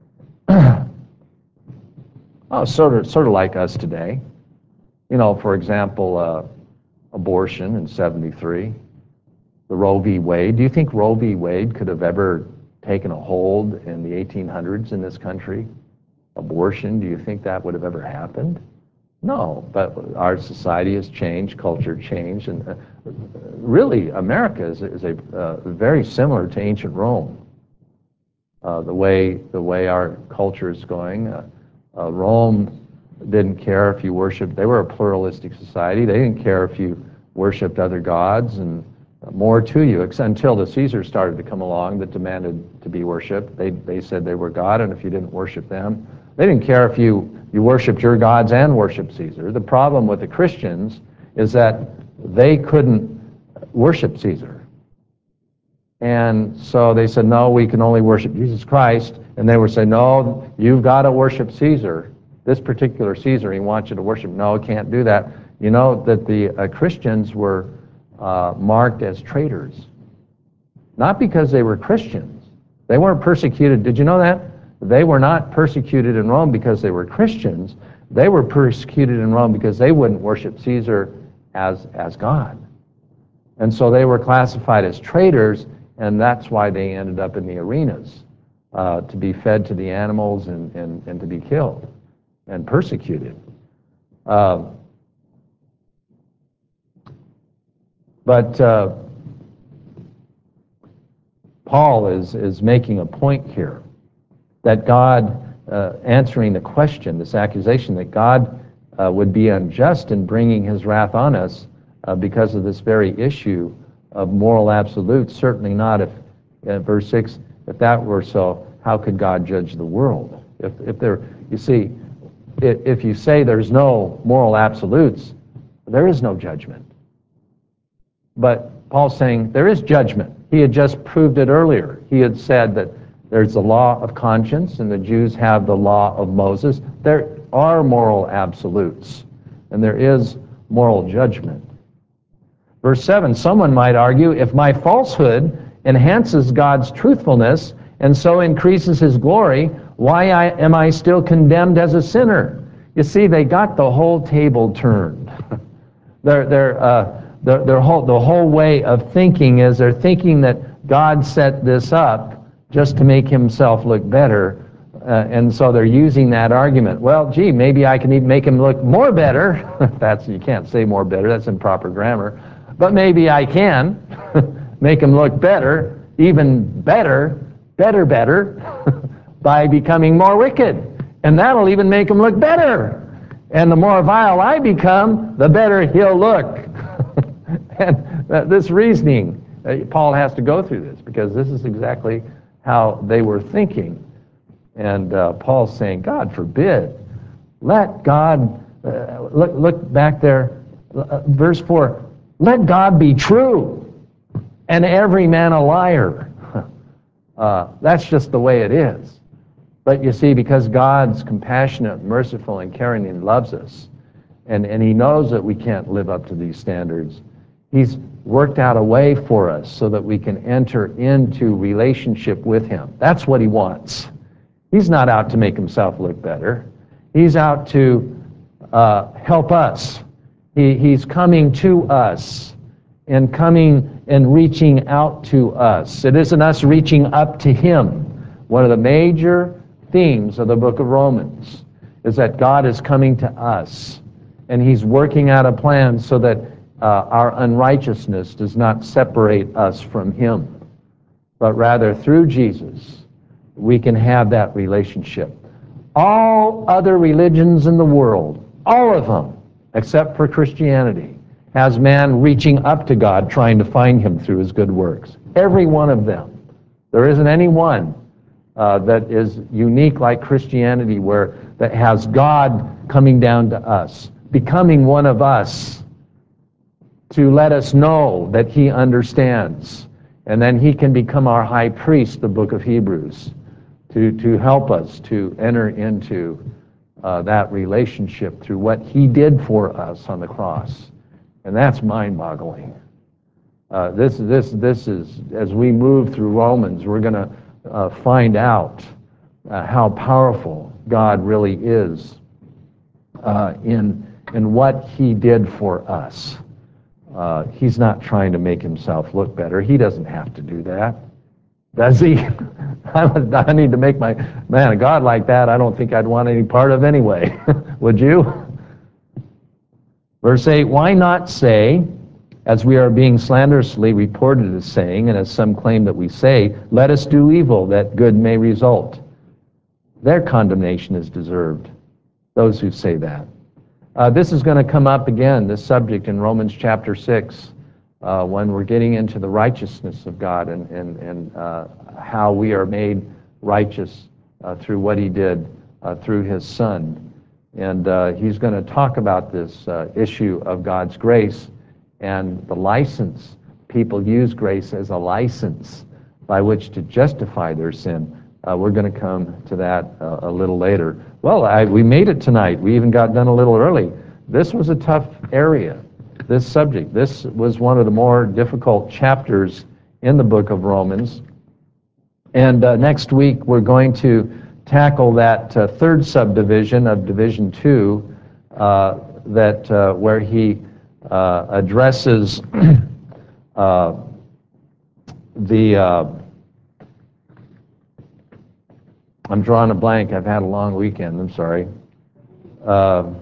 Oh, sort of, sort of like us today. You know, for example, uh, abortion in seventy-three, the Roe v. Wade. Do you think Roe v. Wade could have ever taken a hold in the eighteen hundreds in this country? Abortion, do you think that would have ever happened? No, but our society has changed, culture changed, and uh, really America is, is a uh, very similar to ancient Rome. Uh, the way the way our culture is going, uh, uh, Rome didn't care if you worshipped. They were a pluralistic society. They didn't care if you worshipped other gods, and more to you, until the Caesars started to come along that demanded to be worshipped. They they said they were God, and if you didn't worship them, they didn't care if you you worshipped your gods and worshiped Caesar. The problem with the Christians is that they couldn't worship Caesar. And so they said, no, we can only worship Jesus Christ. And they were saying, no, you've got to worship Caesar. This particular Caesar, he wants you to worship. No, can't do that. You know that the uh, Christians were uh, marked as traitors. Not because they were Christians. They weren't persecuted. Did you know that? They were not persecuted in Rome because they were Christians. They were persecuted in Rome because they wouldn't worship Caesar as, as God. And so they were classified as traitors, and that's why they ended up in the arenas, uh, to be fed to the animals and, and, and to be killed and persecuted. Uh, but uh, Paul is, is making a point here that God, uh, answering the question, this accusation that God uh, would be unjust in bringing his wrath on us uh, because of this very issue of moral absolutes. Certainly not if, uh, verse six, if that were so, how could God judge the world? If, if there, you see, if, if you say there's no moral absolutes, there is no judgment. But Paul's saying there is judgment. He had just proved it earlier. He had said that there's the law of conscience, and the Jews have the law of Moses. There are moral absolutes, and there is moral judgment. Verse seven, someone might argue, if my falsehood enhances God's truthfulness and so increases his glory, why I, am I still condemned as a sinner? You see, they got the whole table turned. Their, their, uh, their, their whole, the whole way of thinking is they're thinking that God set this up just to make himself look better. Uh, and so they're using that argument. Well, gee, maybe I can even make him look more better. That's, you can't say more better, that's improper grammar. But maybe I can make him look better, even better, better, better, by becoming more wicked. And that'll even make him look better. And the more vile I become, the better he'll look. And uh, this reasoning, uh, Paul has to go through this, because this is exactly how they were thinking. And uh, Paul's saying, God forbid. Let God, uh, look, look back there, uh, verse four, let God be true and every man a liar. Uh, that's just the way it is. But you see, because God's compassionate, merciful, and caring, and loves us, and, and he knows that we can't live up to these standards, he's worked out a way for us so that we can enter into relationship with him. That's what he wants. He's not out to make himself look better. He's out to uh, help us. He, he's coming to us and coming and reaching out to us. It isn't us reaching up to him. One of the major themes of the book of Romans is that God is coming to us, and he's working out a plan so that uh, our unrighteousness does not separate us from him, but rather through Jesus we can have that relationship. All other religions in the world, all of them, except for Christianity, has man reaching up to God, trying to find him through his good works. Every one of them. There isn't any one uh, that is unique like Christianity, where that has God coming down to us, becoming one of us to let us know that he understands. And then he can become our high priest, the book of Hebrews, to, to help us to enter into uh, that relationship through what he did for us on the cross. And that's mind-boggling. Uh, this, this, this is, as we move through Romans, we're going to uh, find out uh, how powerful God really is uh, in, in what he did for us. Uh, he's not trying to make himself look better. He doesn't have to do that. Does he? I need to make my, man, a God like that, I don't think I'd want any part of anyway. Would you? Verse eight, why not say, as we are being slanderously reported as saying, and as some claim that we say, let us do evil that good may result. Their condemnation is deserved, those who say that. Uh, this is going to come up again, this subject in Romans chapter six, uh, when we're getting into the righteousness of God and, and, and uh, how we are made righteous uh, through what he did uh, through his Son. And uh, he's going to talk about this uh, issue of God's grace and the license. People use grace as a license by which to justify their sin. Uh, we're going to come to that uh, a little later. Well, I, we made it tonight. We even got done a little early. This was a tough area, this subject. This was one of the more difficult chapters in the book of Romans. And uh, next week we're going to tackle that uh, third subdivision of Division two, uh, that uh, where he uh, addresses uh, the... Uh, I'm drawing a blank. I've had a long weekend. I'm sorry. Uh,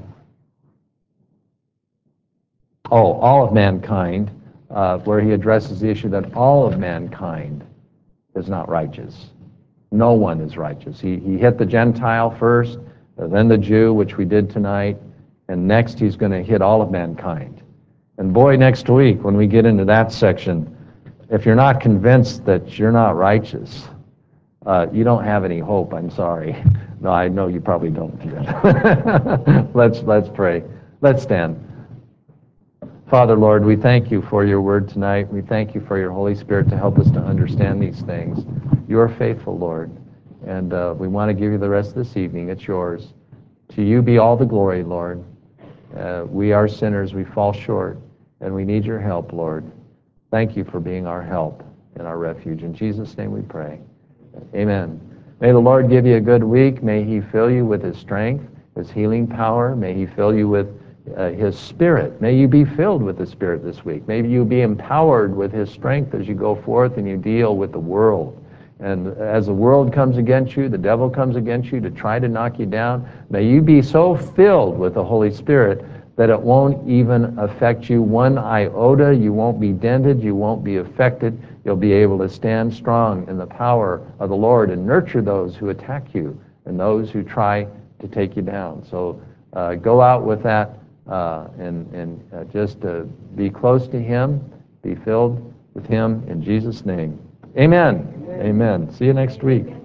oh, all of mankind, uh, where he addresses the issue that all of mankind is not righteous. No one is righteous. He, he hit the Gentile first, uh, then the Jew, which we did tonight, and next he's going to hit all of mankind. And boy, next week, when we get into that section, if you're not convinced that you're not righteous, Uh, you don't have any hope, I'm sorry. No, I know you probably don't. let's, let's pray. Let's stand. Father, Lord, we thank you for your word tonight. We thank you for your Holy Spirit to help us to understand these things. You are faithful, Lord, and uh, we want to give you the rest of this evening. It's yours. To you be all the glory, Lord. Uh, we are sinners. We fall short, and we need your help, Lord. Thank you for being our help and our refuge. In Jesus' name we pray. Amen. May the Lord give you a good week. May he fill you with his strength, his healing power. May he fill you with uh, His Spirit. May you be filled with the Spirit this week. May you be empowered with His strength as you go forth and you deal with the world. And as the world comes against you, the devil comes against you to try to knock you down, may you be so filled with the Holy Spirit that it won't even affect you one iota. You won't be dented. You won't be affected. You'll be able to stand strong in the power of the Lord and nurture those who attack you and those who try to take you down. So uh, go out with that uh, and, and uh, just uh, be close to Him, be filled with Him in Jesus' name. Amen. Amen. See you next week.